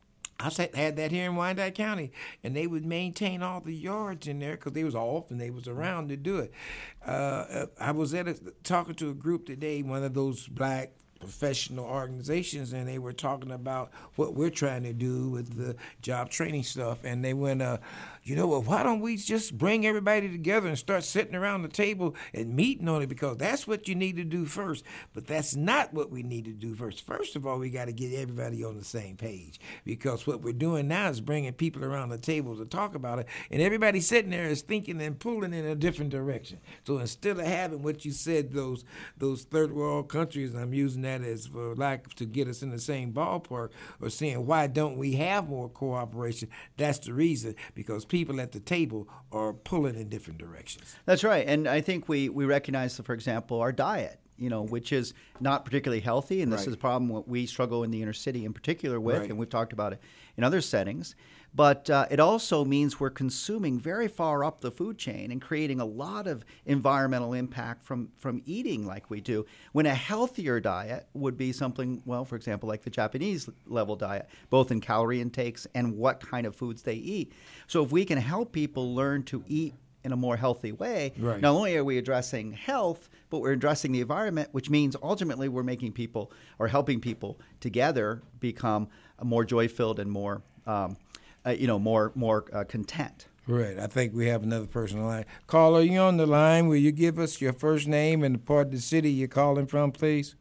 I said, had that here in Wyandotte County, and they would maintain all the yards in there because they was off and they was around to do it. Uh, I was at a, talking to a group today, one of those black professional organizations, and they were talking about what we're trying to do with the job training stuff. And they went, uh, you know what, why don't we just bring everybody together and start sitting around the table and meeting on it, because that's what you need to do first. But that's not what we need to do first. First of all, we got to get everybody on the same page, because what we're doing now is bringing people around the table to talk about it, and everybody sitting there is thinking and pulling in a different direction. So instead of having what you said, those those third world countries, and I'm using that as for lack to get us in the same ballpark, or saying why don't we have more cooperation, that's the reason, because people at the table are pulling in different directions. That's right. And I think we, we recognize, for example, our diet, you know, which is not particularly healthy. And this Right. is a problem what we struggle in the inner city in particular with, Right. and we've talked about it in other settings. But uh, it also means we're consuming very far up the food chain and creating a lot of environmental impact from, from eating like we do. When a healthier diet would be something, well, for example, like the Japanese level diet, both in calorie intakes and what kind of foods they eat. So if we can help people learn to eat in a more healthy way, right. Not only are we addressing health, but we're addressing the environment, which means ultimately we're making people or helping people together become more joy-filled and more um, Uh, you know, more more uh, content. Right. I think we have another person on the line. Caller, you on the line? Will you give us your first name and the part of the city you're calling from, please?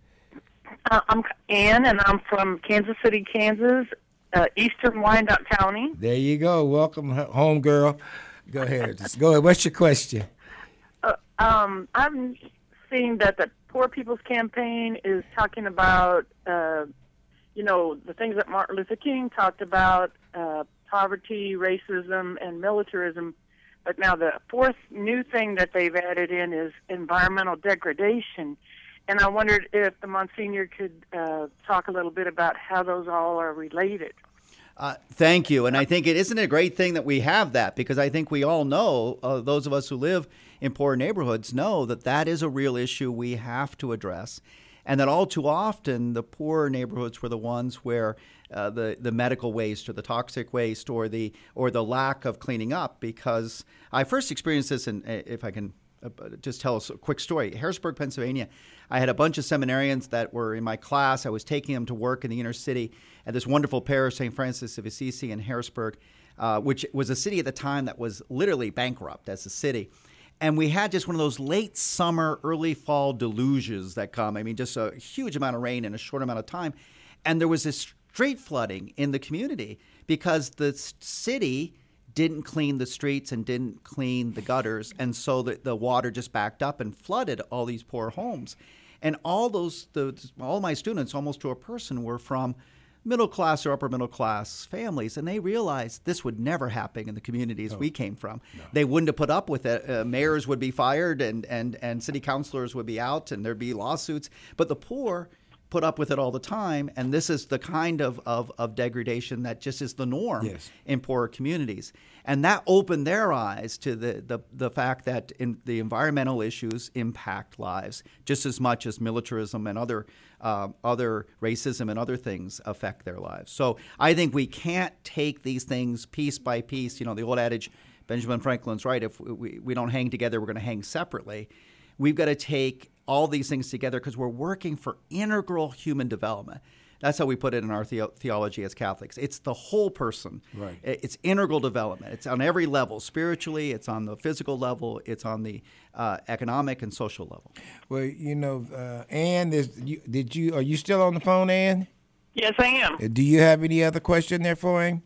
Uh, I'm Ann, and I'm from Kansas City, Kansas, uh, eastern Wyandotte County. There you go. Welcome home, girl. Go ahead. Just go ahead. What's your question? Uh, um, I'm seeing that the Poor People's Campaign is talking about, uh, you know, the things that Martin Luther King talked about, uh, poverty, racism, and militarism. But now the fourth new thing that they've added in is environmental degradation. And I wondered if the Monsignor could uh, talk a little bit about how those all are related. Uh, thank you. And I think it isn't a great thing that we have that, because I think we all know, uh, those of us who live in poor neighborhoods know that that is a real issue we have to address. And that all too often, the poorer neighborhoods were the ones where uh, the the medical waste or the toxic waste or the or the lack of cleaning up. Because I first experienced this, and if I can uh, just tell us a quick story, Harrisburg, Pennsylvania. I had a bunch of seminarians that were in my class. I was taking them to work in the inner city at this wonderful parish, Saint Francis of Assisi in Harrisburg, uh, which was a city at the time that was literally bankrupt as a city. And we had just one of those late summer, early fall deluges that come. I mean, just a huge amount of rain in a short amount of time. And there was this street flooding in the community because the city didn't clean the streets and didn't clean the gutters. And so the, the water just backed up and flooded all these poor homes. And all those, the, all my students, almost to a person, were from middle class or upper middle class families, and they realized this would never happen in the communities no. we came from. No. They wouldn't have put up with it. Uh, mayors would be fired, and, and, and city councilors would be out, and there'd be lawsuits. But the poor put up with it all the time, and this is the kind of, of, of degradation that just is the norm yes. in poorer communities. And that opened their eyes to the, the, the fact that in the environmental issues impact lives just as much as militarism and other uh, other racism and other things affect their lives. So I think we can't take these things piece by piece. You know, the old adage, Benjamin Franklin's right, if we, we don't hang together, we're going to hang separately. We've got to take all these things together because we're working for integral human development. That's how we put it in our the- theology as Catholics. It's the whole person. Right. It's integral development. It's on every level. Spiritually, it's on the physical level. It's on the uh, economic and social level. Well, you know, uh, Ann, you, did you are you still on the phone, Ann? Yes, I am. Do you have any other question there for him?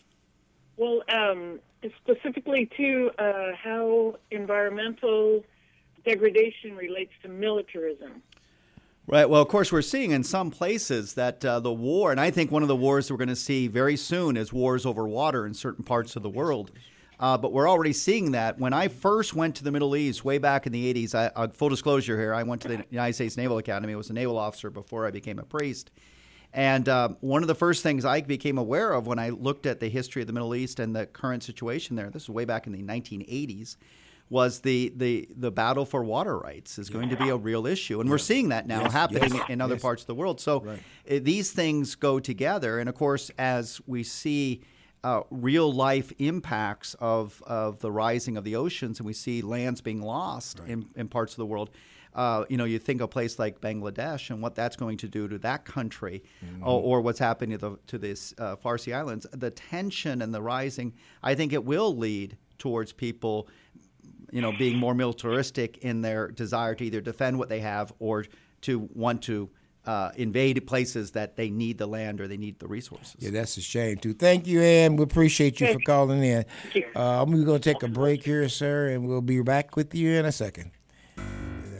Well, um, specifically to uh, how environmental degradation relates to militarism. Right. Well, of course, we're seeing in some places that uh, the war, and I think one of the wars we're going to see very soon is wars over water in certain parts of the world. Uh, but we're already seeing that. When I first went to the Middle East way back in the eighties, I, uh, full disclosure here, I went to the United States Naval Academy. I was a naval officer before I became a priest. And uh, one of the first things I became aware of when I looked at the history of the Middle East and the current situation there, this was way back in the nineteen eighties, was the, the, the battle for water rights is going to be a real issue. And yeah. we're seeing that now yes, happening yes, in other yes. parts of the world. So right. uh, these things go together. And, of course, as we see uh, real-life impacts of, of the rising of the oceans and we see lands being lost right. in, in parts of the world, uh, you know, you think of a place like Bangladesh and what that's going to do to that country mm-hmm. or, or what's happening to the to this uh, Farsi Islands, the tension and the rising, I think it will lead towards people – you know, being more militaristic in their desire to either defend what they have or to want to uh, invade places that they need the land or they need the resources. Yeah, that's a shame, too. Thank you, Ann. We appreciate you for calling in. Uh, we're going to take a break here, sir, and we'll be back with you in a second.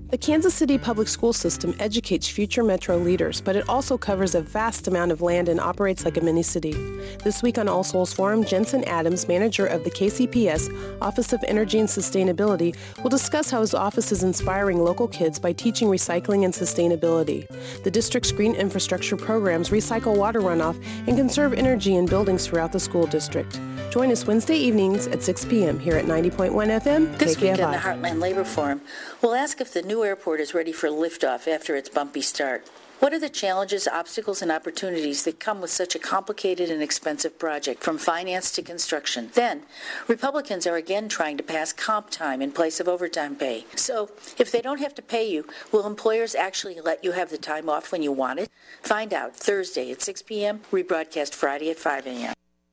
The Kansas City Public School System educates future Metro leaders, but it also covers a vast amount of land and operates like a mini-city. This week on All Souls Forum, Jensen Adams, manager of the K C P S Office of Energy and Sustainability, will discuss how his office is inspiring local kids by teaching recycling and sustainability. The district's green infrastructure programs recycle water runoff and conserve energy in buildings throughout the school district. Join us Wednesday evenings at six p.m. here at ninety point one F M, This K K F I. week on the Heartland Labor Forum, we'll ask if the new airport is ready for liftoff after its bumpy start. What are the challenges, obstacles, and opportunities that come with such a complicated and expensive project, from finance to construction? Then, Republicans are again trying to pass comp time in place of overtime pay. So, if they don't have to pay you, will employers actually let you have the time off when you want it? Find out Thursday at six p.m., rebroadcast Friday at five a.m.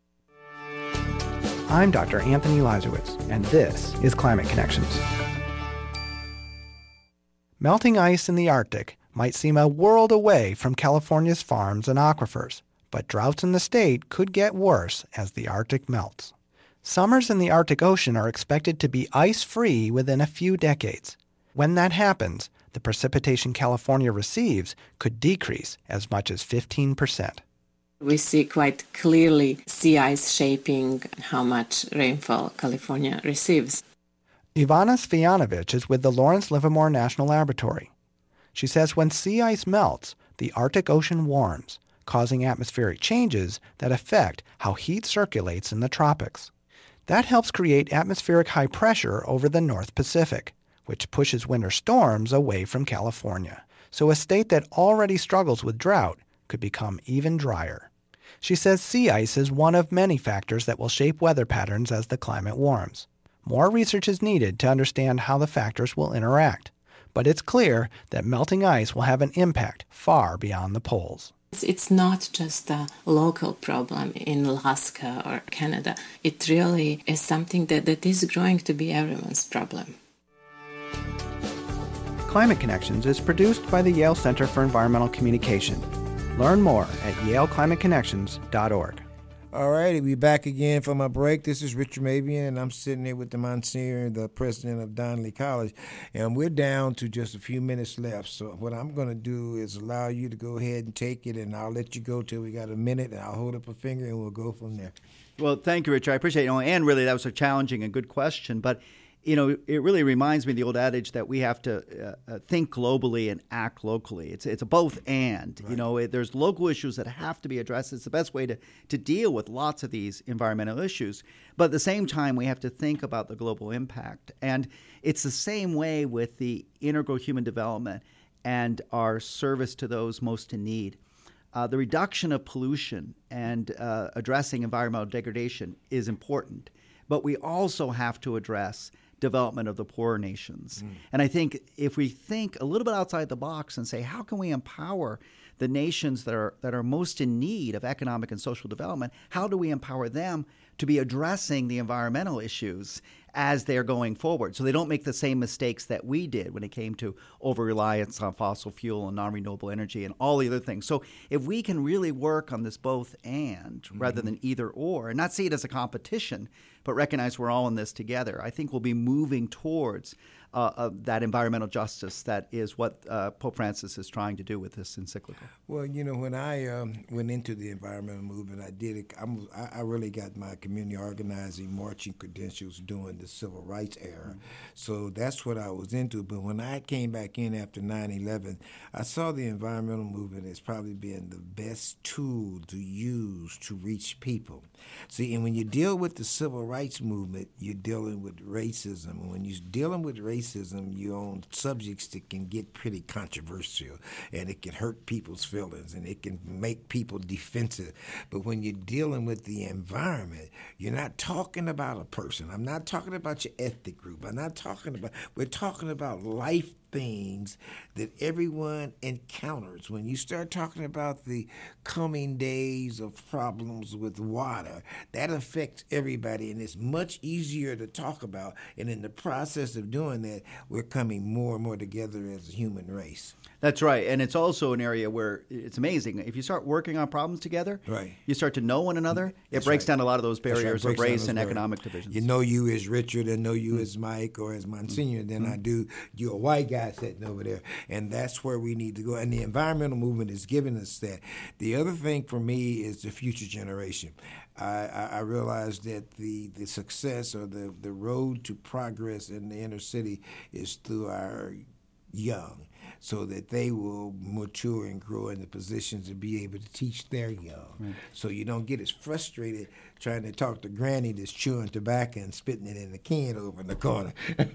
I'm Doctor Anthony Lazowitz, and this is Climate Connections. Melting ice in the Arctic might seem a world away from California's farms and aquifers, but droughts in the state could get worse as the Arctic melts. Summers in the Arctic Ocean are expected to be ice-free within a few decades. When that happens, the precipitation California receives could decrease as much as fifteen percent. We see quite clearly sea ice shaping how much rainfall California receives. Ivana Svijanovich is with the Lawrence Livermore National Laboratory. She says when sea ice melts, the Arctic Ocean warms, causing atmospheric changes that affect how heat circulates in the tropics. That helps create atmospheric high pressure over the North Pacific, which pushes winter storms away from California. So a state that already struggles with drought could become even drier. She says sea ice is one of many factors that will shape weather patterns as the climate warms. More research is needed to understand how the factors will interact, but it's clear that melting ice will have an impact far beyond the poles. It's not just a local problem in Alaska or Canada. It really is something that, that is growing to be everyone's problem. Climate Connections is produced by the Yale Center for Environmental Communication. Learn more at yale climate connections dot org. All right, we're back again from a break. This is Richard Mabian, and I'm sitting there with the Monsignor, the president of Donnelly College, and we're down to just a few minutes left. So what I'm going to do is allow you to go ahead and take it, and I'll let you go till we got a minute, and I'll hold up a finger, and we'll go from there. Well, thank you, Richard. I appreciate it. You know, and really, that was a challenging and good question, but you know, it really reminds me of the old adage that we have to uh, think globally and act locally. It's it's a both and. Right. You know, it, there's local issues that have to be addressed. It's the best way to, to deal with lots of these environmental issues. But at the same time, we have to think about the global impact. And it's the same way with the integral human development and our service to those most in need. Uh, the reduction of pollution and uh, addressing environmental degradation is important. But we also have to address development of the poorer nations. Mm. And I think if we think a little bit outside the box and say, how can we empower the nations that are that are most in need of economic and social development? How do we empower them to be addressing the environmental issues as they're going forward, so they don't make the same mistakes that we did when it came to over-reliance on fossil fuel and non-renewable energy and all the other things. So if we can really work on this both and mm-hmm. rather than either or, and not see it as a competition, but recognize we're all in this together, I think we'll be moving towards uh, uh, that environmental justice that is what uh, Pope Francis is trying to do with this encyclical. Well, you know, when I um, went into the environmental movement, I did it. I'm, I really got my community organizing, marching credentials during the civil rights era. Mm-hmm. So that's what I was into. But when I came back in after nine eleven, I saw the environmental movement as probably being the best tool to use to reach people. See, and when you deal with the civil rights movement, you're dealing with racism. And when you're dealing with racism, you're on subjects that can get pretty controversial, and it can hurt people's feelings, and it can make people defensive. But when you're dealing with the environment, you're not talking about a person. I'm not talking about your ethnic group. I'm not talking about, we're talking about life things that everyone encounters. When you start talking about the coming days of problems with water, that affects everybody, and it's much easier to talk about. And in the process of doing that, we're coming more and more together as a human race. That's right. And it's also an area where it's amazing. If you start working on problems together, right. you start to know one another, it That's breaks right. down a lot of those barriers right. of race and barriers. economic divisions. You know you as Richard and know you mm-hmm. as Mike or as Monsignor than mm-hmm. I do you a white guy sitting over there. And that's where we need to go. And the environmental movement is giving us that. The other thing for me is the future generation. I, I, I realize that the, the success or the, the road to progress in the inner city is through our young, so that they will mature and grow in the positions to be able to teach their young. Right. So you don't get as frustrated trying to talk to Granny that's chewing tobacco and spitting it in the can over in the corner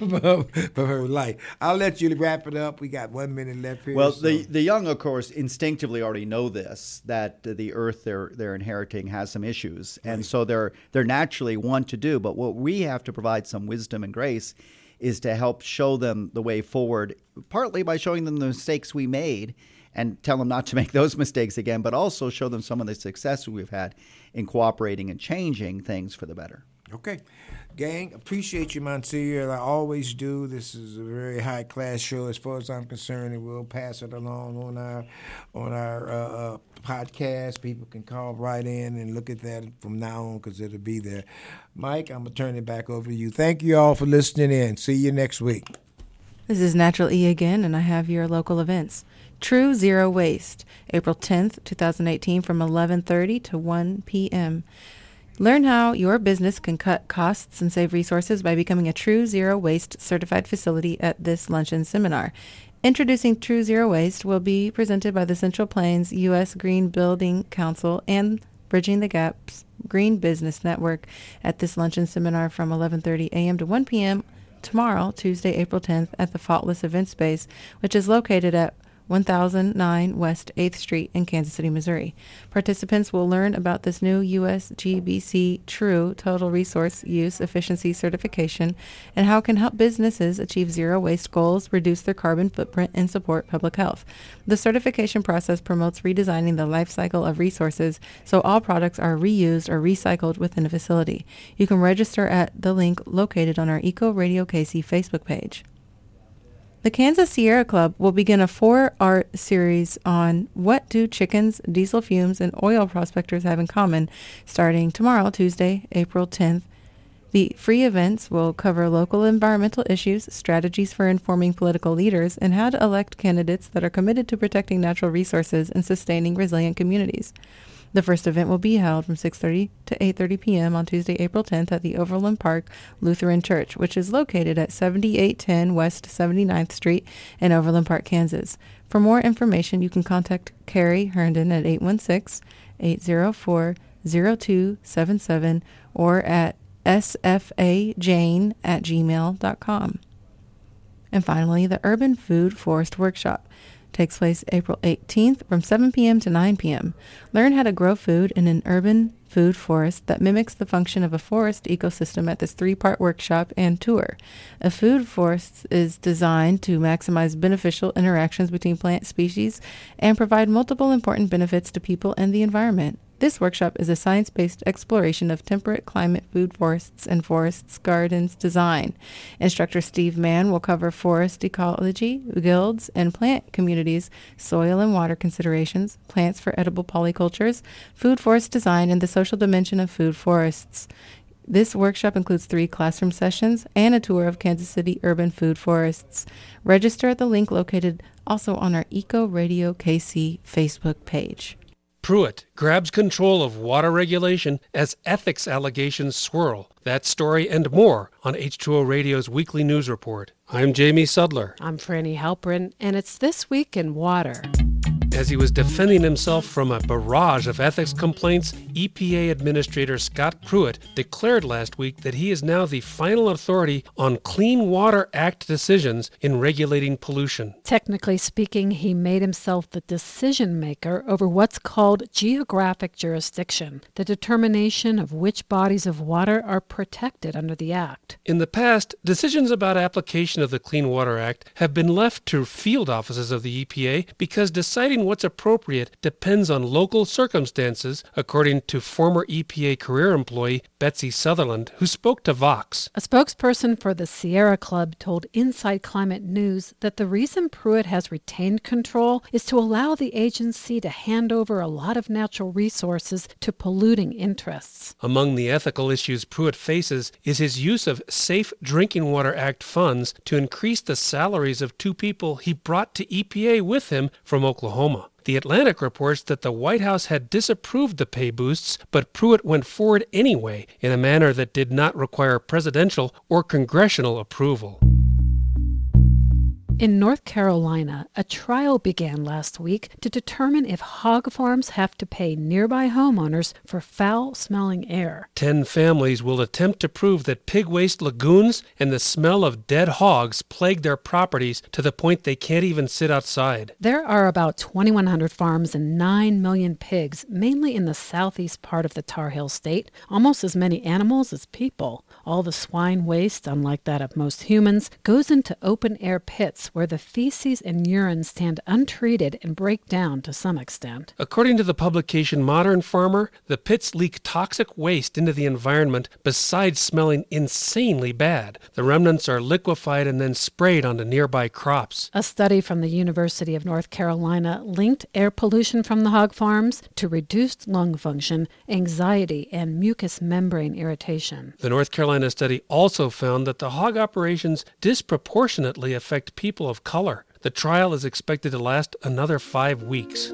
for her life. I'll let you wrap it up. We got one minute left here. Well, so. the, the young, of course, instinctively already know this, that the earth they're they're inheriting has some issues. And right. so they're they're naturally want to do. But what we have to provide some wisdom and grace is to help show them the way forward, partly by showing them the mistakes we made and tell them not to make those mistakes again, but also show them some of the success we've had in cooperating and changing things for the better. Okay. Gang, appreciate you, Monsignor. I always do. This is a very high-class show as far as I'm concerned, and we'll pass it along on our on our uh, uh, podcast. People can call right in and look at that from now on because it'll be there. Mike, I'm going to turn it back over to you. Thank you all for listening in. See you next week. This is Natural E again, and I have your local events. True Zero Waste, April tenth, twenty eighteen, from eleven thirty to one p.m. Learn how your business can cut costs and save resources by becoming a True Zero Waste certified facility at this luncheon seminar. Introducing True Zero Waste will be presented by the Central Plains U S Green Building Council and Bridging the Gaps Green Business Network at this luncheon seminar from eleven thirty a.m. to one p.m. tomorrow, Tuesday, April tenth, at the Faultless Event Space, which is located at one thousand nine West eighth Street in Kansas City, Missouri. Participants will learn about this new U S G B C True Total Resource Use Efficiency Certification and how it can help businesses achieve zero waste goals, reduce their carbon footprint, and support public health. The certification process promotes redesigning the life cycle of resources so all products are reused or recycled within a facility. You can register at the link located on our Eco Radio K C Facebook page. The Kansas Sierra Club will begin a four-art series on What Do Chickens, Diesel Fumes, and Oil Prospectors Have in Common, starting tomorrow, Tuesday, April tenth. The free events will cover local environmental issues, strategies for informing political leaders, and how to elect candidates that are committed to protecting natural resources and sustaining resilient communities. The first event will be held from six thirty to eight thirty p.m. on Tuesday, April tenth at the Overland Park Lutheran Church, which is located at seventy-eight ten West seventy-ninth Street in Overland Park, Kansas. For more information, you can contact Carrie Herndon at eight one six, eight zero four, zero two seven seven or at s f a jane at gmail dot com. And finally, the Urban Food Forest Workshop takes place April eighteenth from seven p.m. to nine p.m. Learn how to grow food in an urban food forest that mimics the function of a forest ecosystem at this three-part workshop and tour. A food forest is designed to maximize beneficial interactions between plant species and provide multiple important benefits to people and the environment. This workshop is a science-based exploration of temperate climate food forests and forests gardens design. Instructor Steve Mann will cover forest ecology, guilds and plant communities, soil and water considerations, plants for edible polycultures, food forest design, and the social dimension of food forests. This workshop includes three classroom sessions and a tour of Kansas City urban food forests. Register at the link located also on our Eco Radio K C Facebook page. Pruitt grabs control of water regulation as ethics allegations swirl. That story and more on H two O Radio's weekly news report. I'm Jamie Sudler. I'm Franny Halperin, and it's This Week in Water. As he was defending himself from a barrage of ethics complaints, E P A Administrator Scott Pruitt declared last week that he is now the final authority on Clean Water Act decisions in regulating pollution. Technically speaking, he made himself the decision maker over what's called geographic jurisdiction, the determination of which bodies of water are protected under the Act. In the past, decisions about application of the Clean Water Act have been left to field offices of the E P A because deciding deciding what's appropriate depends on local circumstances, according to former E P A career employee Betsy Sutherland, who spoke to Vox. A spokesperson for the Sierra Club told Inside Climate News that the reason Pruitt has retained control is to allow the agency to hand over a lot of natural resources to polluting interests. Among the ethical issues Pruitt faces is his use of Safe Drinking Water Act funds to increase the salaries of two people he brought to E P A with him from Oklahoma. The Atlantic reports that the White House had disapproved the pay boosts, but Pruitt went forward anyway in a manner that did not require presidential or congressional approval. In North Carolina, a trial began last week to determine if hog farms have to pay nearby homeowners for foul-smelling air. Ten families will attempt to prove that pig waste lagoons and the smell of dead hogs plague their properties to the point they can't even sit outside. There are about twenty-one hundred farms and nine million pigs, mainly in the southeast part of the Tar Heel State, almost as many animals as people. All the swine waste, unlike that of most humans, goes into open-air pits where the feces and urine stand untreated and break down to some extent. According to the publication Modern Farmer, the pits leak toxic waste into the environment besides smelling insanely bad. The remnants are liquefied and then sprayed onto nearby crops. A study from the University of North Carolina linked air pollution from the hog farms to reduced lung function, anxiety, and mucous membrane irritation. The North Carolina study also found that the hog operations disproportionately affect people of color. The trial is expected to last another five weeks.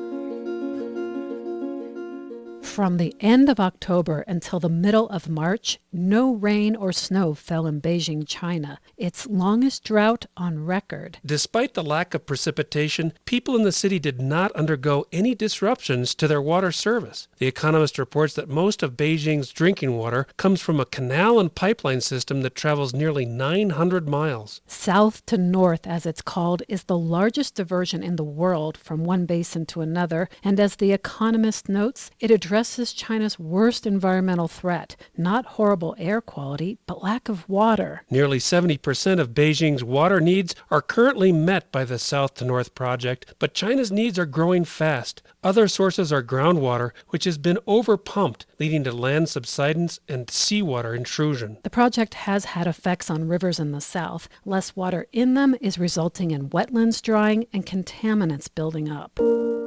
From the end of October until the middle of March, no rain or snow fell in Beijing, China, its longest drought on record. Despite the lack of precipitation, people in the city did not undergo any disruptions to their water service. The Economist reports that most of Beijing's drinking water comes from a canal and pipeline system that travels nearly nine hundred miles. South to north, as it's called, is the largest diversion in the world from one basin to another, and as The Economist notes, it addresses China's worst environmental threat, not horrible air quality, but lack of water. Nearly seventy percent of Beijing's water needs are currently met by the South to North project, but China's needs are growing fast. Other sources are groundwater, which has been overpumped, leading to land subsidence and seawater intrusion. The project has had effects on rivers in the south. Less water in them is resulting in wetlands drying and contaminants building up.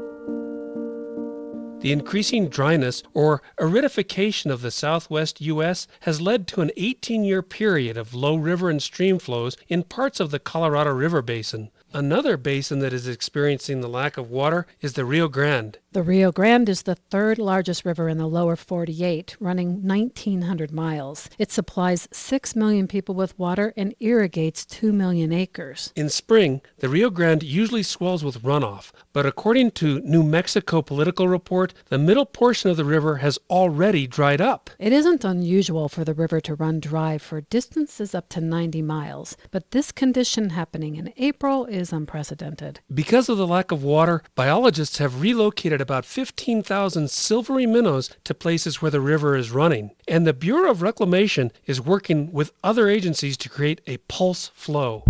The increasing dryness or aridification of the southwest U S has led to an eighteen-year period of low river and stream flows in parts of the Colorado River Basin. Another basin that is experiencing the lack of water is the Rio Grande. The Rio Grande is the third largest river in the lower forty-eight, running nineteen hundred miles. It supplies six million people with water and irrigates two million acres. In spring, the Rio Grande usually swells with runoff, but according to New Mexico Political Report, the middle portion of the river has already dried up. It isn't unusual for the river to run dry for distances up to ninety miles, but this condition happening in April is unprecedented. Because of the lack of water, biologists have relocated about fifteen thousand silvery minnows to places where the river is running, and the Bureau of Reclamation is working with other agencies to create a pulse flow.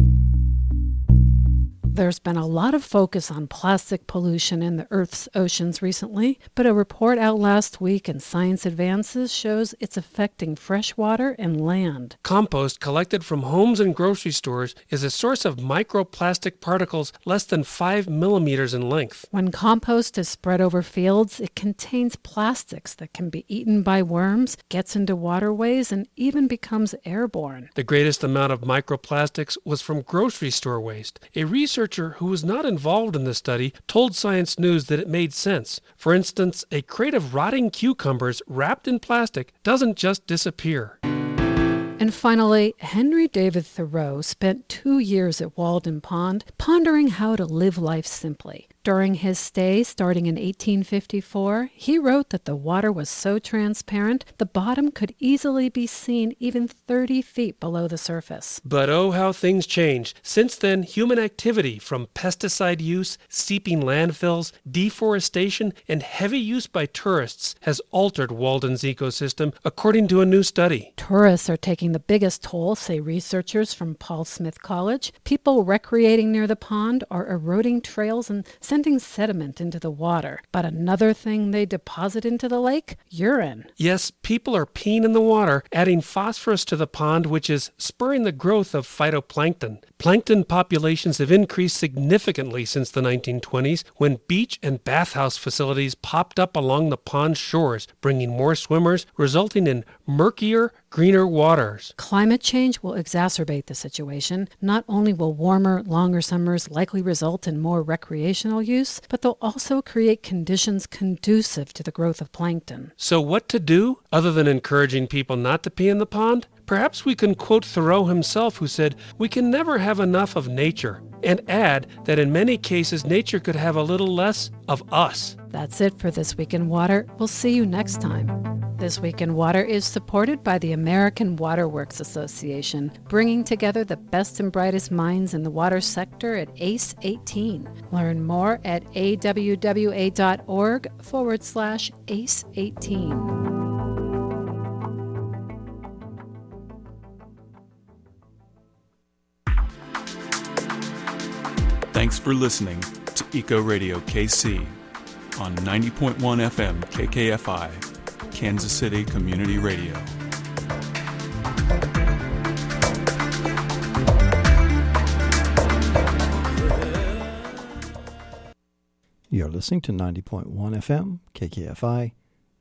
There's been a lot of focus on plastic pollution in the Earth's oceans recently, but a report out last week in Science Advances shows it's affecting freshwater and land. Compost collected from homes and grocery stores is a source of microplastic particles less than five millimeters in length. When compost is spread over fields, it contains plastics that can be eaten by worms, gets into waterways, and even becomes airborne. The greatest amount of microplastics was from grocery store waste. A researcher who was not involved in the study told Science News that it made sense. For instance, a crate of rotting cucumbers wrapped in plastic doesn't just disappear. And finally, Henry David Thoreau spent two years at Walden Pond pondering how to live life simply. During his stay, starting in eighteen fifty-four, he wrote that the water was so transparent the bottom could easily be seen even thirty feet below the surface. But oh, how things changed. Since then, human activity, from pesticide use, seeping landfills, deforestation, and heavy use by tourists, has altered Walden's ecosystem, according to a new study. Tourists are taking the biggest toll, say researchers from Paul Smith College. People recreating near the pond are eroding trails and sending sending sediment into the water. But another thing they deposit into the lake? Urine. Yes, people are peeing in the water, adding phosphorus to the pond, which is spurring the growth of phytoplankton. Plankton populations have increased significantly since the nineteen twenties, when beach and bathhouse facilities popped up along the pond shores, bringing more swimmers, resulting in murkier, greener waters. Climate change will exacerbate the situation. Not only will warmer, longer summers likely result in more recreational use, but they'll also create conditions conducive to the growth of plankton. So what to do, other than encouraging people not to pee in the pond? Perhaps we can quote Thoreau himself, who said, "We can never have enough of nature," and add that in many cases nature could have a little less of us. That's it for This Week in Water. We'll see you next time. This Week in Water is supported by the American Waterworks Association, bringing together the best and brightest minds in the water sector at A C E eighteen. Learn more at awwa.org forward slash ACE 18. Thanks for listening to Eco Radio K C on ninety point one F M K K F I, Kansas City Community Radio. You're listening to ninety point one F M K K F I,